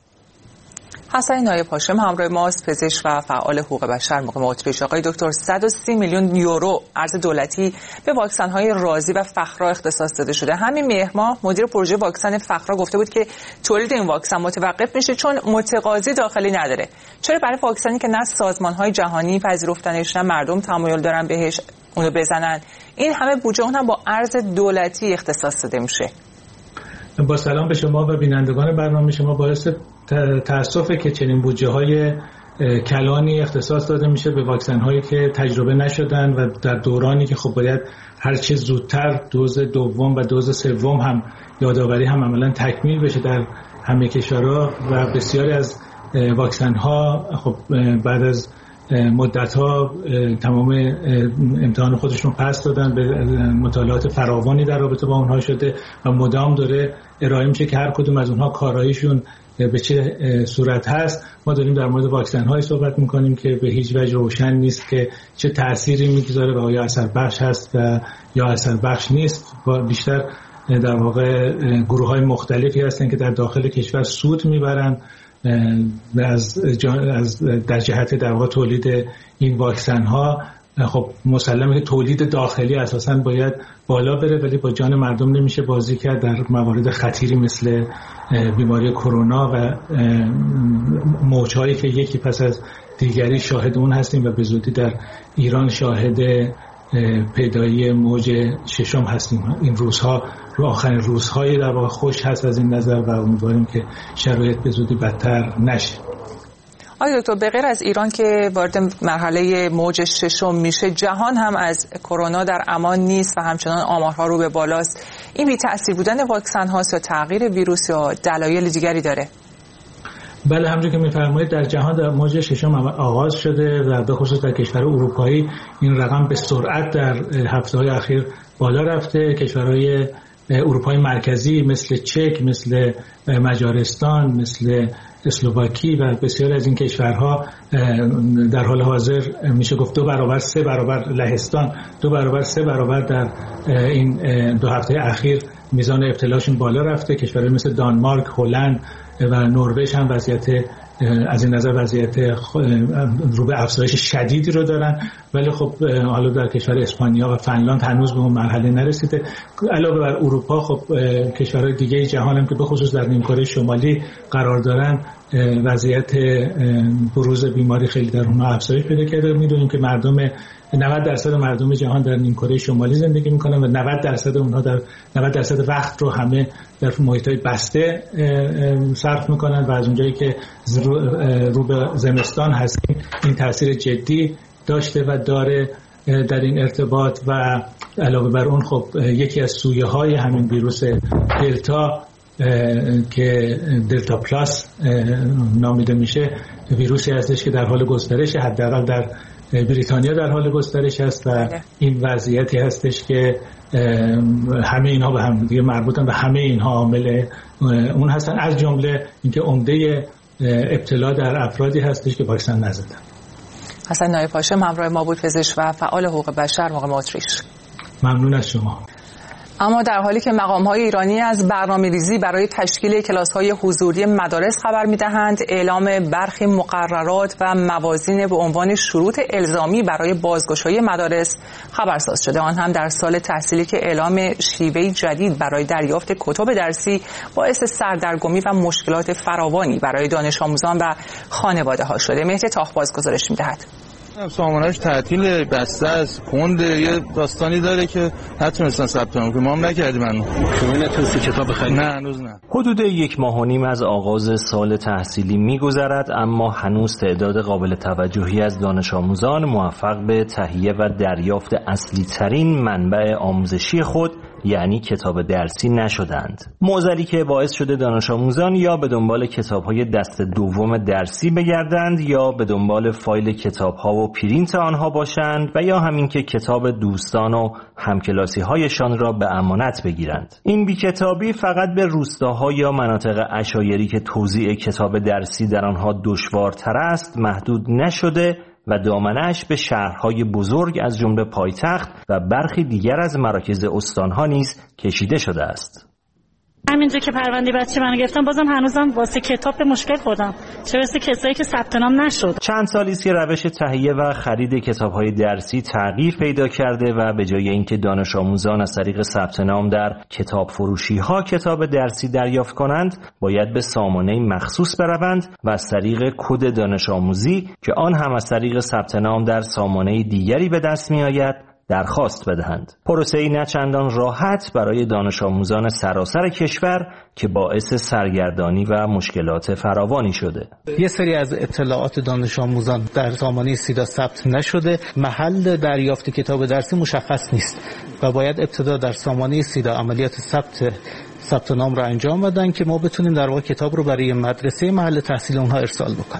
حسن نایب هاشم همراه ماست، پزشک و فعال حقوق بشر. موقع اتریش آقای دکتر 130 میلیون یورو ارز دولتی به واکسن‌های رازی و فخرا اختصاص داده شده. همین مهر ماه مدیر پروژه واکسن فخرا گفته بود که تولید این واکسن متوقف میشه چون متقاضی داخلی نداره. چرا برای واکسنی که نه سازمان‌های جهانی پذیرفتنش نه مردم تمایل دارن بهش اونو بزنن این همه بودجه اون هم با ارز دولتی اختصاص داده میشه؟ با سلام به شما و بینندگان برنامه شما. باعث تأسفه که چنین بودجه‌های کلانی اختصاص داده میشه به واکسن هایی که تجربه نشدن و در دورانی که خب باید هر چه زودتر دوز دوم و دوز سوم هم یادآوری هم عملا تکمیل بشه در همه کشورها و بسیاری از واکسن ها خب بعد از مدت ها تمام امتحان خودشون پس دادن، به مطالعات فراوانی در رابطه با اونها شده و مدام داره ارائه میشه که هر کدوم از اونها کاراییشون به چه صورت هست. ما داریم در مورد واکسن های صحبت میکنیم که به هیچ وجه روشن نیست که چه تأثیری میگذاره و آیا اثر بخش هست و یا اثر بخش نیست. و بیشتر در واقع گروه های مختلفی هستن که در داخل کشور سود میبرن در جهت در واقع تولید این واکسن ها. خب مسلمه که تولید داخلی اساساً باید بالا بره، ولی با جان مردم نمیشه بازی کرد در موارد خطیری مثل بیماری کرونا و موجهایی که یکی پس از دیگری شاهد اون هستیم و به زودی در ایران شاهد پیدایی موج ششم هستیم. این روزها رو آخرین روزهای در واقع خوش هست از این نظر و امیدواریم که شرایط به زودی بدتر نشه. آقای دکتر، به غیر از ایران که وارد مرحله موج ششم میشه، جهان هم از کرونا در امان نیست و همچنان آمارها رو به بالاست. این بی تأثیر بودن واکسن هاست یا تغییر ویروس یا دلایل دیگری داره؟ بله، همونجوری که می‌فرمایید در جهان در موج ششم آغاز شده و به خصوص در کشور اروپایی این رقم به سرعت در هفته‌های اخیر بالا رفته. کشورهای اروپای مرکزی مثل چک، مثل مجارستان، مثل اسلواکی و بسیار از این کشورها در حال حاضر میشه گفت 2 برابر 3 برابر، لهستان 2 برابر 3 برابر در این 2 هفته اخیر میزان ابتلاشون بالا رفته. کشورهای مثل دانمارک، هلند و نروژ هم وضعیت از این نظر وضعیت رو به افزایش شدیدی رو دارن، ولی خب حالا در کشور اسپانیا و فنلاند هنوز به اون مرحله نرسیده. علاوه بر اروپا خب کشورهای دیگه جهان هم که به خصوص در نیمکره شمالی قرار دارن وضعیت بروز بیماری خیلی در اونها افزایش پیدا کرده. میدونیم که 90% مردم جهان در نیمکره شمالی زندگی میکنن و 90% اونها در 90% وقت رو همه در محیط‌های بسته صرف میکنن و از اونجایی که رو به زمستان هستیم این تاثیر جدی داشته و داره در این ارتباط. و علاوه بر اون خب یکی از سویه‌های همین ویروس دلتا که دلتا پلاس نامیده میشه ویروسی هستش که در حال گسترش، حداقل در بریتانیا در حال گسترش است و این وضعیتی هستش که همه اینها به هم دیگه مربوطن و همه اینها عامل اون هستن، از جمله اینکه عمده ابتلا در افرادی هستش که واکسن نزدن. حسن نایب هاشم همراه ما بود، پزشک و فعال حقوق بشر مقام اتریش. ممنون از شما. اما در حالی که مقام‌های ایرانی از برنامه‌ریزی برای تشکیل کلاس‌های حضوری مدارس خبر می‌دهند، اعلام برخی مقررات و موازین به عنوان شروط الزامی برای بازگشایی مدارس خبرساز شده. آن هم در سال تحصیلی که اعلام شیوه جدید برای دریافت کتب درسی باعث سردرگمی و مشکلات فراوانی برای دانش آموزان و خانواده‌ها شده. مهدی تاخباز گزارش می‌دهد. سامانه‌اش تعطیل، بسته است، پوند، یه داستانی داره که نتونستن ثبت کنن که ما هم نکردیم. شما نتونستی کتاب بخرید؟ نه هنوز نه. حدود 1.5 ماه از آغاز سال تحصیلی می‌گذرد، اما هنوز تعداد قابل توجهی از دانش آموزان موفق به تهیه و دریافت اصلی ترین منبع آموزشی خود یعنی کتاب درسی نشدند. معضلی که باعث شده دانش آموزان یا به دنبال کتاب‌های دست دوم درسی بگردند یا به دنبال فایل کتاب‌ها و پرینت آنها باشند و یا همین که کتاب دوستان و همکلاسی‌هایشان را به امانت بگیرند. این بی‌کتابی فقط به روستاها یا مناطق عشایری که توزیع کتاب درسی در آنها دشوارتر است محدود نشده و دامنه‌اش به شهرهای بزرگ از جمله پایتخت و برخی دیگر از مراکز استانها نیز کشیده شده است. همینجا که پرونده بچه من گرفتم بازم هنوزم واسه کتاب به مشکل خوردم، چه برسه کسایی که ثبت نام نشد. چند سالی است که روش تهیه و خرید کتاب‌های درسی تغییر پیدا کرده و به جای اینکه دانش آموزان از طریق ثبت نام در کتاب فروشی‌ها کتاب درسی دریافت کنند، باید به سامانه مخصوص بروند و از طریق کد دانش آموزی که آن هم از طریق ثبت نام در سامانه دیگری به دست می‌آید درخواست بدهند. پروسه‌ای نه چندان راحت برای دانش آموزان سراسر کشور که باعث سرگردانی و مشکلات فراوانی شده. یه سری از اطلاعات دانش آموزان در سامانه سیدا ثبت نشده، محل دریافت کتاب درسی مشخص نیست و باید ابتدا در سامانه سیدا عملیات ثبت نام رو انجام بدن که ما بتونیم در واقع کتاب رو برای مدرسه محل تحصیل اونها ارسال بکنیم.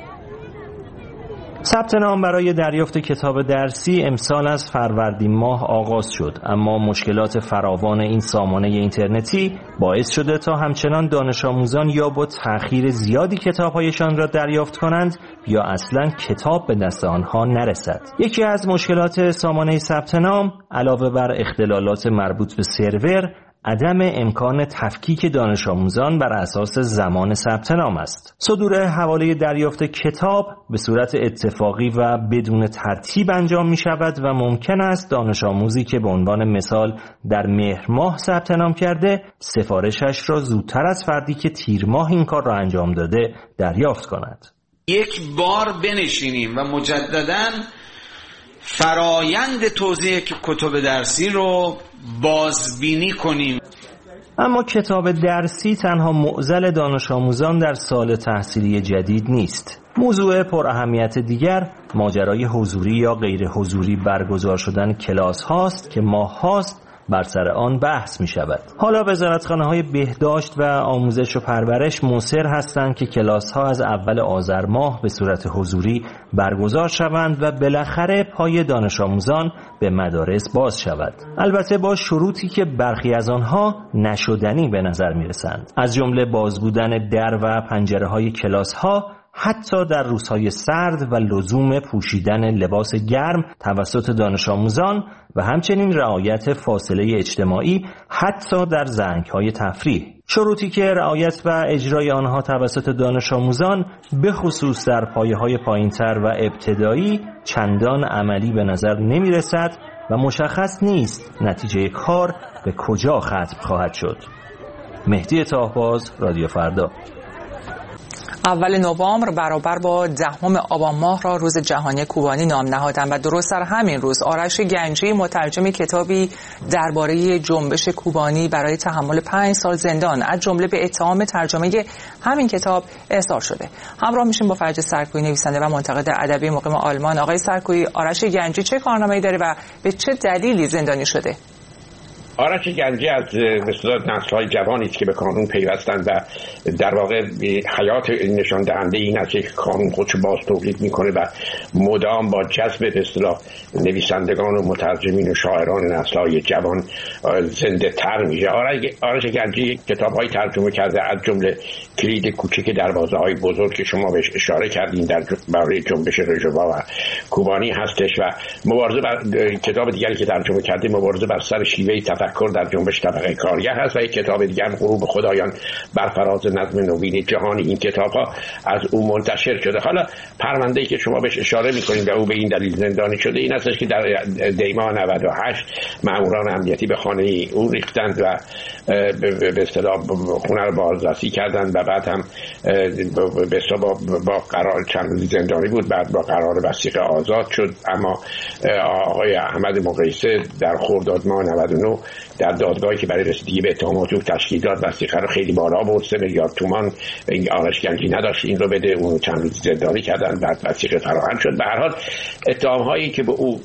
ثبت نام برای دریافت کتاب درسی امسال از فروردین ماه آغاز شد، اما مشکلات فراوان این سامانه اینترنتی باعث شده تا همچنان دانش آموزان یا با تأخیر زیادی کتاب‌هایشان را دریافت کنند یا اصلاً کتاب به دست آنها نرسد. یکی از مشکلات سامانه ثبت نام علاوه بر اختلالات مربوط به سرور، عدم امکان تفکیک دانش آموزان بر اساس زمان ثبت نام است. صدور حواله دریافت کتاب به صورت اتفاقی و بدون ترتیب انجام می شود و ممکن است دانش آموزی که به عنوان مثال در مهر ماه ثبت نام کرده سفارشش را زودتر از فردی که تیر ماه این کار را انجام داده دریافت کند. یک بار بنشینیم و مجدداً فرایند توزیع کتب درسی رو بازبینی کنیم. اما کتاب درسی تنها معضل دانش آموزان در سال تحصیلی جدید نیست. موضوع پر اهمیت دیگر ماجرای حضوری یا غیر حضوری برگزار شدن کلاس هاست که ماه هاست بر سر آن بحث می شود. حالا وزارتخانه‌های بهداشت و آموزش و پرورش مصر هستند که کلاس ها از اول آذر ماه به صورت حضوری برگزار شوند و بالاخره پای دانش آموزان به مدارس باز شود. البته با شروطی که برخی از آنها نشدنی به نظر می رسند، از جمله باز بودن در و پنجره های کلاس ها حتی در روزهای سرد و لزوم پوشیدن لباس گرم توسط دانش آموزان و همچنین رعایت فاصله اجتماعی حتی در زنگ‌های تفریح. شروطی که رعایت و اجرای آنها توسط دانش آموزان به خصوص در پایه‌های پایین‌تر و ابتدایی چندان عملی به نظر نمی‌رسد و مشخص نیست نتیجه کار به کجا ختم خواهد شد. مهدی طاهباز، رادیو فردا. اول نوامبر برابر با 10 آبان ماه را روز جهانی کوبانی نام نهادند و درست در همین روز آرش گنجی مترجم کتابی درباره جنبش کوبانی برای تحمل 5 سال زندان از جمله به اتهام ترجمه همین کتاب احضار شده. همراه میشیم با فرج سرکویی، نویسنده و منتقد ادبی مقیم آلمان. آقای سرکویی، آرش گنجی چه کارنامه‌ای داره و به چه دلیلی زندانی شده؟ آرش گنجی از نسل‌های جوانی است که به قانون پیوستند و در واقع حیات نشان دهنده این است که قانون خودش باز تولید میکنه و مدام با جذب به اصطلاح نویسندگان و مترجمین و شاعران نسل‌های جوان زنده تر میشه. آرش گنجی کتاب‌های ترجمه کرده از جمله کلید کوچک دروازه‌های بزرگ که شما بهش اشاره کردین در برای جنبش رژوا و کوبانی هستش و مبارزه کتاب دیگری که ترجمه کرده مبارزه بر سر شیوه تفکر در جنبش طبقه کارگر هست و یک کتاب دیگر غروب خدایان بر فراز نظم نوین جهان. این کتاب‌ها از او منتشر شده. حالا پرونده‌ای که شما بهش اشاره می‌کنید و او به این دلیل زندانی شده این است که در دی‌ماه 98 ماموران امنیتی به خانه او ریختند و به اصطلاح خونه رو بازرسی کردند و بعد هم به اصطلاح با قرار چند روزی زندانی بود، بعد با قرار وثیقه آزاد شد. اما آقای احمد مقیسه در خرداد ماه 99 در دادگاهی که برای رسیدگی به اتهامات او تشکیل داد وثیقه رو خیلی بالا برد، 3 میلیارد تومان. این آرش گنجی نداشت این رو بده، اون چند روز زندانی کردن، بعد وثیقه فراهم شد. به هر حال اتهام‌هایی که به او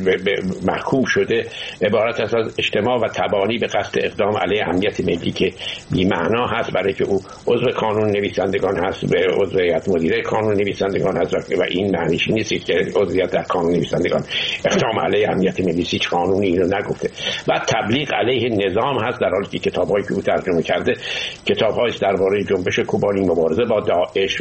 محکوم شده عبارت است از اجتماع و تبانی به قصد اقدام علیه امنیت ملی که بی‌معنا هست، برای که او عضو کانون نویسندگان هست، به عضو هیئت مدیره کانون نویسندگان هست و این معنیش نیست که عضویت در کانون نویسندگان اقدام علیه امنیت ملی هیچ قانونی اینو نگفته. و تبلیغ علیه نظام هست، در حالی که کتاب‌هایی که او ترجمه کرده کتاب‌هایی است درباره جنبش کوبانی، مبارزه با داعش و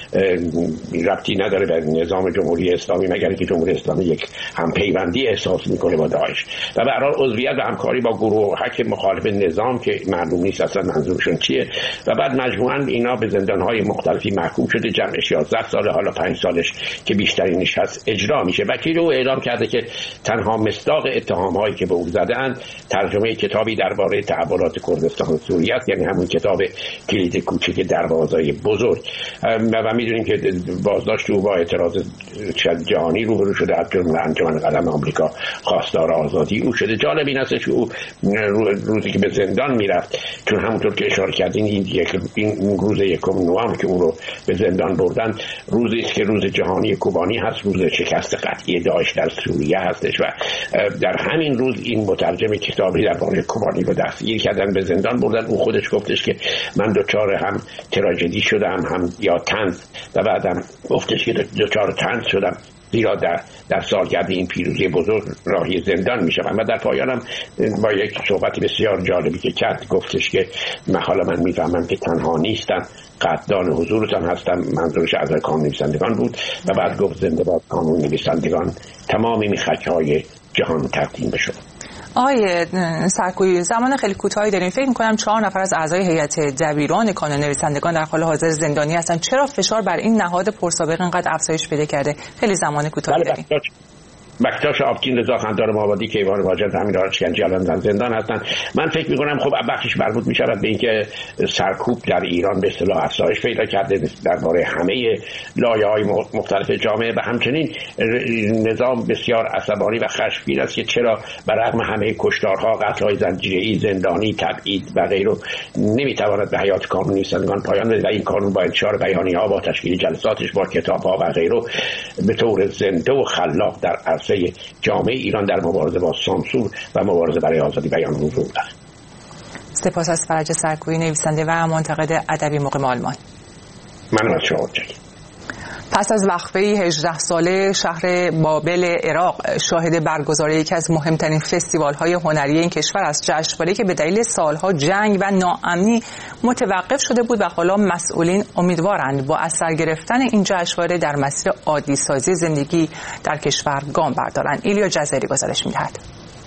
ربطی نداره به نظام جمهوری اسلامی مگر اینکه جمهوری اسلامی یک همپیوندی احساس میکنه با داعش و به هر حال عضویت و همکاری با گروه‌های مخالف نظام که معلوم نیست اصلا منظورشون چیه. و بعد مجموعاً اینا به زندان‌های مختلفی محکوم شده، جمعش 11 سال، حالا 5 سالش که بیشترینش هست اجرا میشه. وکیل او اعلام کرده که تنها مصداق اتهام‌هایی که به او زدند ترجمه کتابی درباره تحولات کردستان و سوریه است، یعنی همون کتاب کلید کوچک دروازه‌ی بزرگ. و میدونیم که بازداشت او با اعتراض جهانی روبرو شده، از جمله انجمن قلم آمریکا خواستار آزادی او شده. جالب این است که او روزی که به زندان میرفت، چون همونطور که اشاره کردین این روز 1 نوامبر که او رو به زندان بردن، روزی است که روز جهانی کوبانی هست، روز شکست قطعی داعش در سوریه هستش و در همین روز این مترجم کتابی درباره کوبانی رو دستگیر کردن، به زندان بردن. او خودش گفتش که من دچار هم تراژدی شدم هم یا طنز، و بعدم گفتش که دچار طنز شدم زیرا در سالگرد این پیروزی بزرگ راهی زندان می شدم. و در پایانم با یک صحبتی بسیار جالبی که کرد گفتش که حالا من می فهمم که تنها نیستم، قدردان حضورتان هستم. منظورش از کانون نویسندگان بود و بعد گفت زنده باد کانون نویسندگان، تمام میخک‌های جهان تقدیم بشود. آقای سرکویی، زمان خیلی کوتاهی داریم. فکر می‌کنم 4 نفر از اعضای هیئت دبیران کانون نویسندگان در حال حاضر زندانی هستند. چرا فشار بر این نهاد پرسابقه اینقدر افزایش پیدا کرده؟ خیلی زمان کوتاهی داریم. بکتاش آبتین، رضا خندار مابادی، کیوان واجد، همین راشکنجی الان در زندان هستن. من فکر می‌کنم خب بخشش مربوط می‌شود به اینکه سرکوب در ایران به اصطلاح افزایش پیدا کرده درباره همه لایه‌های مختلف جامعه و همچنین نظام بسیار عصبانی و خشمگین است که چرا برغم همه کشتارها، قتل‌های زنجیره‌ای، زندانی، تبعید و غیره نمی‌تواند به حیات کانون نویسندگان پایان بده و این قانون با انتشار بیانیه‌ها، با تشکیل جلساتش، با کتاب‌ها و غیره به طور زنده و خلاق در جامعه ایران در مبارزه با سانسور و مبارزه برای آزادی بیان حضور دارد. سپاس از فرج سرکویی، نویسنده و منتقد ادبی مقیم آلمان. من از شما متشکرم. پس از وقفه 18 ساله شهر بابل عراق شاهد برگزاری یکی از مهمترین فستیوال‌های هنری این کشور است. جشنواره‌ای که به دلیل سالها جنگ و ناامنی متوقف شده بود و حالا مسئولین امیدوارند با از سر گرفتن این جشنواره در مسیر عادی‌سازی زندگی در کشور گام بردارند. ایلیا جزیری گزارش می‌دهد.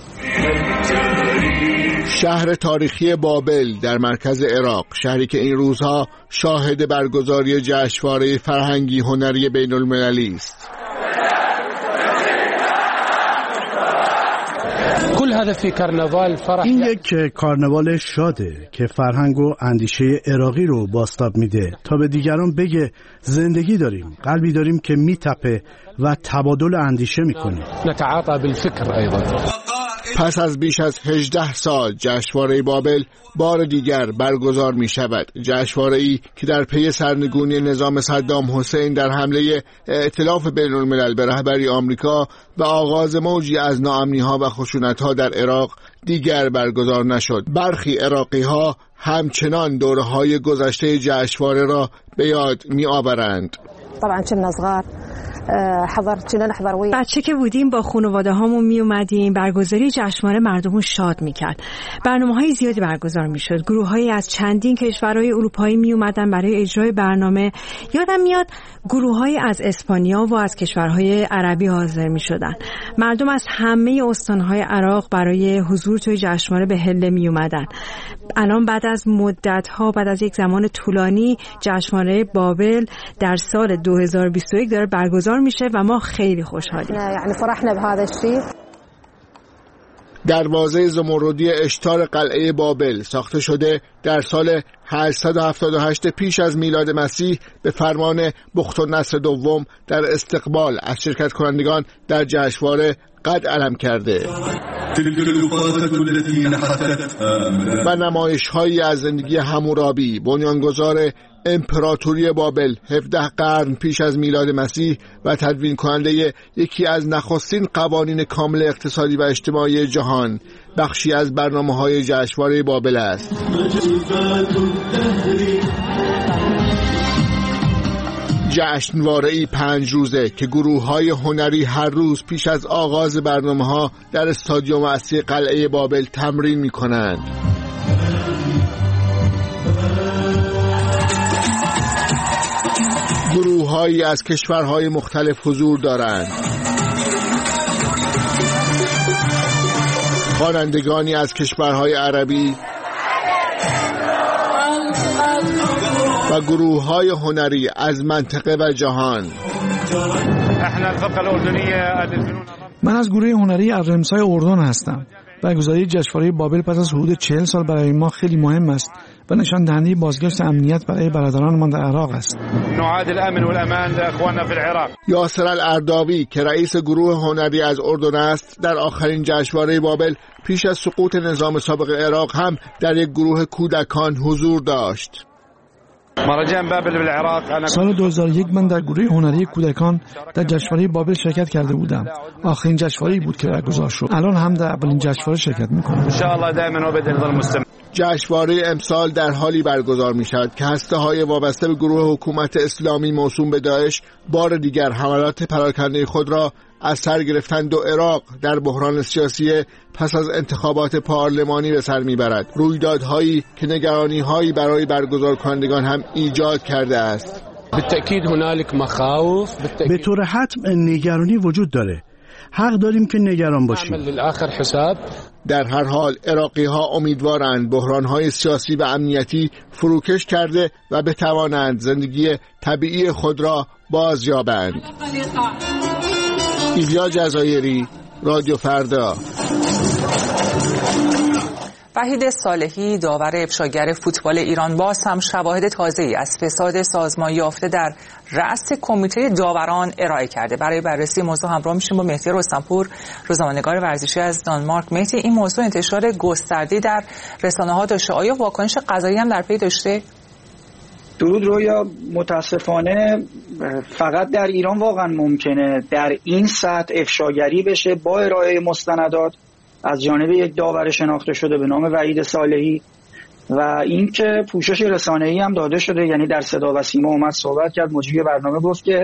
شهر تاریخی بابل در مرکز عراق، شهری که این روزها شاهد برگزاری جشنواره فرهنگی هنری بین المللی است. این یک کارناوال شاده که فرهنگ و اندیشه عراقی رو بازتاب میده تا به دیگران بگه زندگی داریم، قلبی داریم که میتپه و تبادل اندیشه میکنیم. پس از بیش از 18 سال جشنواره بابل بار دیگر برگزار می شود. جشنواره‌ای که در پی سرنگونی نظام صدام حسین در حمله ائتلاف بین الملل به رهبری آمریکا و آغاز موجی از ناامنی‌ها و خشونت‌ها در عراق دیگر برگزار نشد. برخی عراقی‌ها همچنان دوره‌های گذشته جشنواره را به یاد می‌آورند. بچه که بودیم با خانواده هامون می اومدیم، برگزاری جشنواره مردمو شاد میکرد. برنامه‌های زیادی برگزار میشد. گروه‌هایی از چندین کشورهای اروپایی می اومدن برای اجرای برنامه. یادم میاد گروه‌هایی از اسپانیا و از کشورهای عربی حاضر میشدن. مردم از همه استان‌های عراق برای حضور توی جشنواره به هله می اومدن. الان بعد از مدت‌ها، بعد از یک زمان طولانی، جشنواره بابل در سال 2021 داره برگزار میشه و ما خیلی خوشحالیم. یعنی فرحنا بهذا الشيء. دروازه زمردی اشتار قلعه بابل ساخته شده در سال 878 پیش از میلاد مسیح به فرمان بختالنصر دوم در استقبال از شرکت کنندگان در جشنواره قد علم کرده و نمایش‌هایی از زندگی حمورابی، بنیانگذار امپراتوری بابل 17 قرن پیش از میلاد مسیح و تدوین کننده یکی از نخستین قوانین کامل اقتصادی و اجتماعی جهان، بخشی از برنامه‌های جشنواره بابل است. جشنواره‌ای 5 روزه که گروه‌های هنری هر روز پیش از آغاز برنامه‌ها در استادیوم اصلی قلعه بابل تمرین می‌کنند. گروه‌هایی از کشورهای مختلف حضور دارند. خوانندگانی از کشورهای عربی و گروه‌های هنری از منطقه و جهان. من از گروه هنری از رمسای اردن هستم. برگزاری جشنواره بابل پس از حدود 40 سال برای ما خیلی مهم است و نشان دهنده بازگشت امنیت برای برادرانمان در عراق است. نعاد الامن والامان لاخواننا في العراق. یاسر الارداوی که رئیس گروه هنری از اردن است، در آخرین جشنواره بابل پیش از سقوط نظام سابق عراق هم در یک گروه کودکان حضور داشت. سال 2001 من در گروه هنری کودکان در جشنواره بابل شرکت کرده بودم. آخرین جشنواره‌ای بود که برگزار شد. الان هم در اولین جشنواره شرکت می‌کنم. جشنواره امسال در حالی برگزار می‌شود که هسته‌های وابسته به گروه حکومت اسلامی موسوم به داعش بار دیگر حملات پراکنده خود را از سر گرفتند و عراق در بحران سیاسی پس از انتخابات پارلمانی به سر میبرد. رویدادهایی که نگرانی‌هایی برای برگزار کنندگان هم ایجاد کرده است. بالتأكيد هنالك مخاوف. به طور حتم نگرانی وجود داره. حق داریم که نگران باشیم. در هر حال عراقی‌ها امیدوارند بحران‌های سیاسی و امنیتی فروکش کرده و بتوانند زندگی طبیعی خود را بازیابند. ایلیا جزایری، رادیو فردا. وحید صالحی، داور افشاگر فوتبال ایران، باز هم شواهد تازه‌ای از فساد سازمان یافته در رأس کمیته داوران ارائه کرده. برای بررسی موضوع همراه میشیم با مهدی رستمپور، روزنامه‌نگار ورزشی از دانمارک. مهدی، این موضوع انتشار گسترده‌ای در رسانه‌ها داشته، آیا واکنش قضایی هم در پی داشته؟ درود رویا. متاسفانه فقط در ایران واقعا ممکنه در این سطح افشاگری بشه با ارائه مستندات از جانب یک داور شناخته شده به نام وحید صالحی و اینکه پوشش رسانه‌ای هم داده شده. یعنی در صدا و سیما اومد صحبت کرد، مجری برنامه گفت که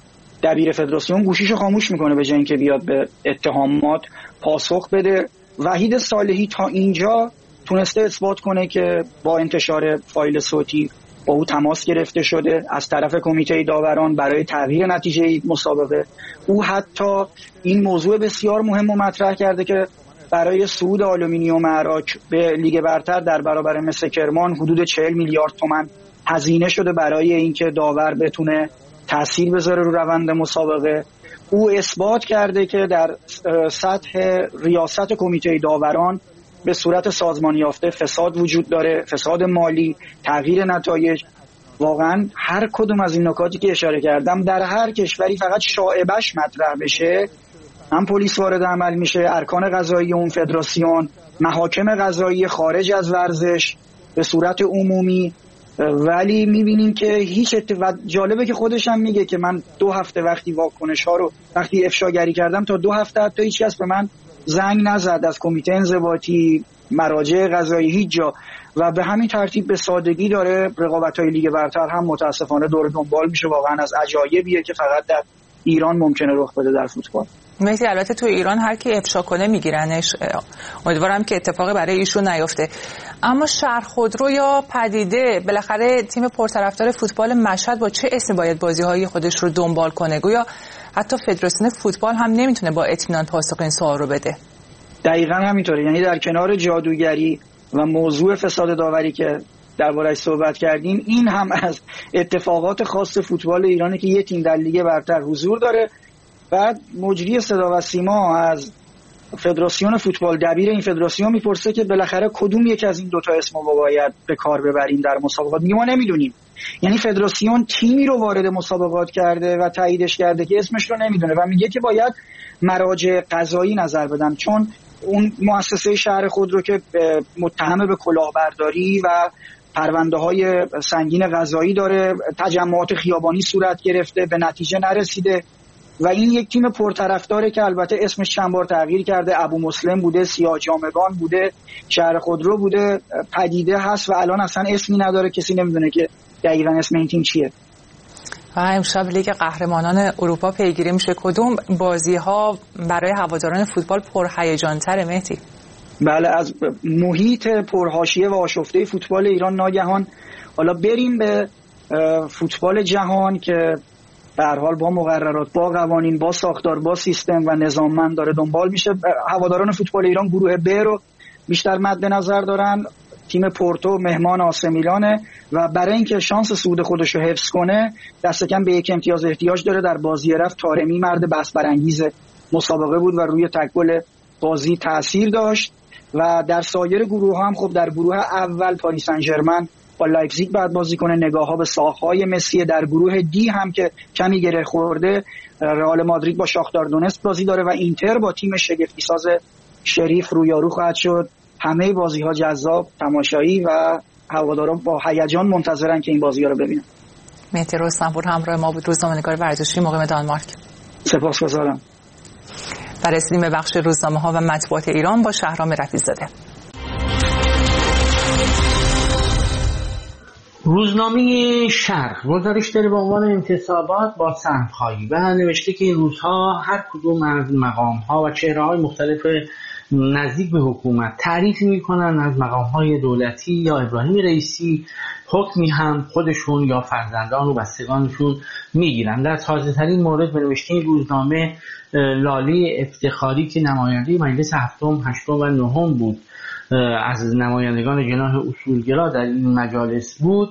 دبیر فدراسیون گوشیشو خاموش میکنه به جای اینکه بیاد به اتهامات پاسخ بده. وحید صالحی تا اینجا تونسته اثبات کنه که با انتشار فایل صوتی با او تماس گرفته شده از طرف کمیته داوران برای تغییر نتیجه مسابقه. او حتی این موضوع بسیار مهم رو مطرح کرده که برای صعود آلومینیوم عراق به لیگ برتر در برابر مس کرمان حدود 40 میلیارد تومان هزینه شده برای اینکه داور بتونه تأثیر بذاره رو روند مسابقه. او اثبات کرده که در سطح ریاست کمیته داوران به صورت سازمان یافته فساد وجود داره، فساد مالی، تغییر نتایج. واقعا هر کدوم از این نکاتی که اشاره کردم در هر کشوری فقط شایبش مطرح بشه، هم پلیس وارد عمل میشه، ارکان قضایی اون فدراسیون، محاکم قضایی خارج از ورزش به صورت عمومی. ولی میبینیم که هیچ جالبه که خودش هم میگه که من 2 هفته وقتی واکنش ها رو وقتی افشاگری کردم تا 2 هفته حتی هیچ کس به من زنگ نزد از کمیته انضباطی، مراجع قضایی، هیچ جا. و به همین ترتیب به سادگی داره رقابت‌های لیگ برتر هم متاسفانه دور دنبال میشه. واقعا از عجایبیه که فقط در ایران ممکنه رخ بده در فوتبال. مهدی، البته تو ایران هر کی افشا کنه میگیرنش، امیدوارم که اتفاقی برای ایشون نیفته. اما شهر خودرو یا پدیده، بالاخره تیم پرطرفدار فوتبال مشهد با چه اسمی باید بازی‌های خودش رو دنبال کنه؟ گویا حتی فدراسیون فوتبال هم نمیتونه با اطمینان پاسخ این سوال رو بده. دقیقاً همینطوره. یعنی در کنار جادوگری و موضوع فساد داوری که درباره‌اش صحبت کردیم، این هم از اتفاقات خاص فوتبال ایرانه که یک تیم در لیگ برتر حضور داره. بعد مجری صدا و سیما از فدراسیون فوتبال، دبیر این فدراسیون، میپرسه که بالاخره کدوم یک از این 2 تا اسمو باید به کار ببریم در مسابقات. ما نمیدونیم. یعنی فدراسیون تیمی رو وارد مسابقات کرده و تاییدش کرده که اسمش رو نمیدونه و میگه که باید مراجع قضایی نظر بدن، چون اون مؤسسه شهر خود رو که متهم به کلاهبرداری و پرونده‌های سنگین قضایی داره، تجمعات خیابانی صورت گرفته، به نتیجه نرسیده و این یک تیم پرطرفداره که البته اسمش چند بار تغییر کرده. ابو مسلم بوده، سیاه جامگان بوده، شهر خودرو بوده، پدیده هست و الان اصلا اسمی نداره، کسی نمیدونه که دقیقاً اسم این تیم چیه. و امشب لیگ قهرمانان اروپا پیگیری میشه. کدوم بازی‌ها برای هواداران فوتبال پرهیجان‌تره مهدی؟ بله، از محیط پرحاشیه و آشفته فوتبال ایران ناگهان حالا بریم به فوتبال جهان که به هر حال با مقررات، با قوانین، با ساختار، با سیستم و نظاممند داره دنبال میشه. هواداران فوتبال ایران گروه ب رو بیشتر مد نظر دارن. تیم پورتو مهمان آسه میلانه و برای اینکه شانس صعود خودش رو حفظ کنه دست کم به 1 امتیاز احتیاج داره. در بازی رفت طارمی مرد بحث برانگیز مسابقه بود و روی تک گل بازی تأثیر داشت و در سایر گروه هم خب در گروه اول پاریس سن ژرمن با لایپزیگ بعد بازی کنه، نگاه ها به ساق‌های مسی. در گروه دی هم که کمی گره خورده رئال مادرید با شاختار دونتسک بازی داره و اینتر با تیم شگفتی ساز شریف رویارو خواهد شد. همه بازی ها جذاب، تماشایی و هواداران با هیجان منتظرن که این بازی ها رو ببینن. مهدی رستمپور همراه ما بود، روزنامه‌نگار ورزشی مقیم دانمارک. سپاسگزارم. و رسیدیم به بخش روزنامه‌ها و مطبوعات ایران با شهرام رفیع‌زاده. روزنامه شرق گزارش داره با عنوان انتصابات با سهم‌خوایی و نوشته که این روزها هر کدوم از مقام‌ها و چهره‌های مختلف نزدیک به حکومت تعریف می‌کنن از مقام‌های دولتی یا ابراهیم رئیسی حکمی هم خودشون یا فرزندان و بستگانشون میگیرن. در تازه‌ترین مورد به نوشته این روزنامه لاله افتخاری که نماینده مجلس هفتم، هشتم و نهم بود از نمایندگان جناح اصولگرا در این مجالس بود،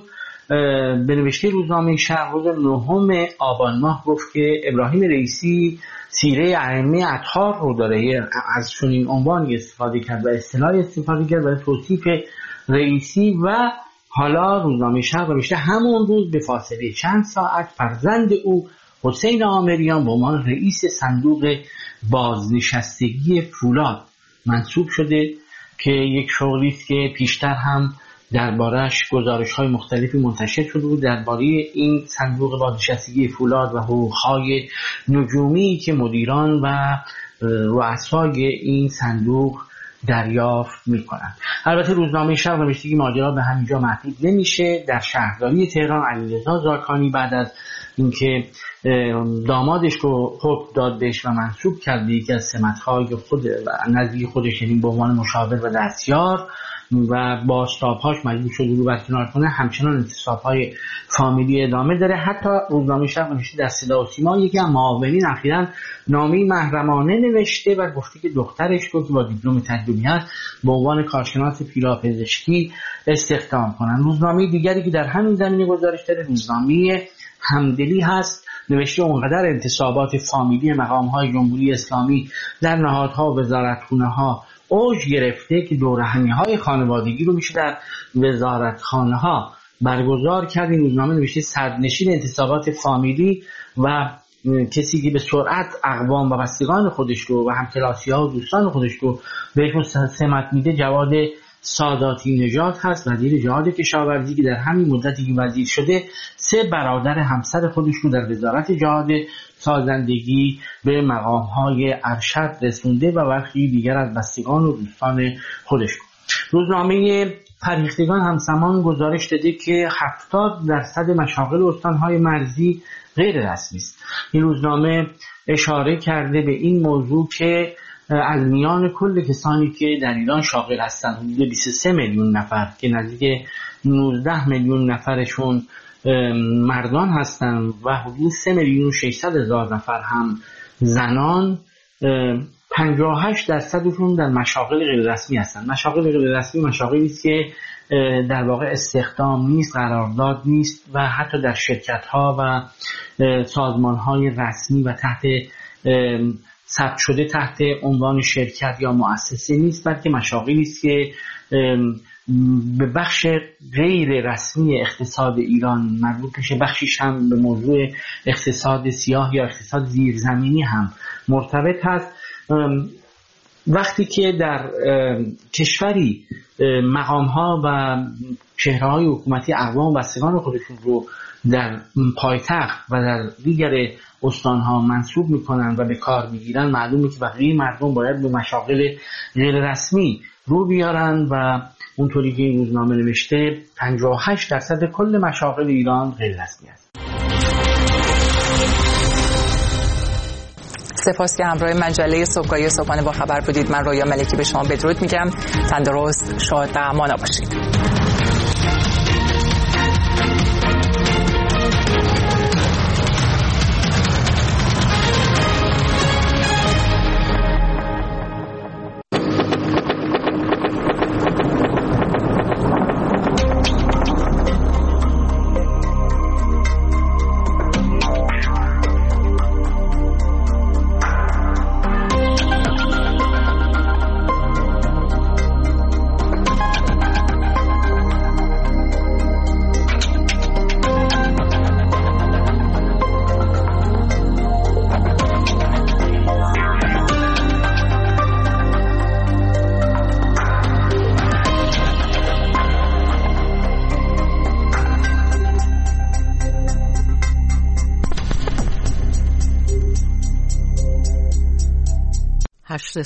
به نوشته روزنامه شرق روز 9 آبان ماه گفت که ابراهیم رئیسی سیره ائمه اطهار رو داره. از چنین عنوانی استفاده کرد و اصطلاحی استفاده کرد برای توصیف رئیسی. و حالا روزنامه شرق نوشته همون روز به فاصله چند ساعت فرزند او حسین آمریان به عنوان رئیس صندوق بازنشستگی فولاد منصوب شده که یک شغلی است که پیشتر هم دربارش گزارش‌های مختلفی منتشر شده بود درباره این صندوق بازنشستگی فولاد و حقوق‌های نجومی که مدیران و رؤسای این صندوق دریافت می‌کنند. البته روزنامه شرق نوشته که ماجرا به همینجا محدود نمیشه. در شهرداری تهران علیرضا زاکانی بعد از اینکه دامادش رو حکم داد بهش و منصوب کرد یکی از سمت‌های خود نزدیک خودش، یعنی به عنوان مشاور و دستیار، و با استاب‌هاش مجبور شد رو برکنار کنه، همچنان انتصاب‌های فامیلی ادامه داره. حتی روزنامه شرق نوشته در صدا و سیما یکی از معاونین اخیراً نامه‌ای محرمانه نوشته و گفته که دخترش رو که با دیپلم تجربیات به عنوان کارشناس پیراپزشکی استخدام کنن. روزنامه دیگری که در همین زمینه گزارش داره روزنامه همدلی هست. نوشته اونقدر انتصابات فامیلی مقام‌های جمهوری اسلامی در نهادها و وزارتخونه‌ها اوج گرفته که دورهمی‌های خانوادگی رو میشه در وزارتخانه‌ها برگزار کرد. این روزنامه نوشته صدرنشین انتصابات فامیلی و کسی که به سرعت اقوام و بستگان خودش رو و همکلاسی‌ها و دوستان خودش رو بهشون سمت میده جواد ساداتی نژاد هست، وزیر جهاد کشاورزی که در همین مدتی که وزیر شده 3 برادر همسر خودش رو در وزارت جهاد سازندگی به مقام‌های ارشد رسونده و برخی دیگر از بستگان و دوستان خودش. روزنامه فرهیختگان همزمان گزارش داده که 70% مشاغل استان‌های مرزی غیر رسمی است. این روزنامه اشاره کرده به این موضوع که از میان کل کسانی که در ایران شاغل هستند حدود 23 میلیون نفر که نزدیک 19 میلیون نفرشون مردان هستند و حدود 3 میلیون و 600 هزار نفر هم زنان، 58% در مشاغل غیر رسمی هستند. مشاغل غیر رسمی مشاغلی است که در واقع استخدام نیست، قرارداد نیست و حتی در شرکت‌ها و سازمان‌های رسمی و تحت ثبت شده تحت عنوان شرکت یا مؤسسه نیست، بلکه مشاغلی است که به بخش غیر رسمی اقتصاد ایران مربوط میشه. بخشیش هم به موضوع اقتصاد سیاه یا اقتصاد زیرزمینی هم مرتبط هست. وقتی که در کشوری مقام‌ها و چهره‌های حکومتی اقوام و بستگان خودشون رو در پایتخت و در دیگر استان‌ها منصوب میکنن و به کار میگیرن، معلومه که بقیه مردم باید به مشاغل غیر رسمی رو بیارن و اونطوری که این روزنامه نوشته 58% کل مشاغل ایران غیر رسمی است. سپاس که همراه مجله صبحگاهی صبحانه با خبر بودید. من رویا ملکی به شما بدرود میگم. تندرست، شاد و مانا باشید. نشر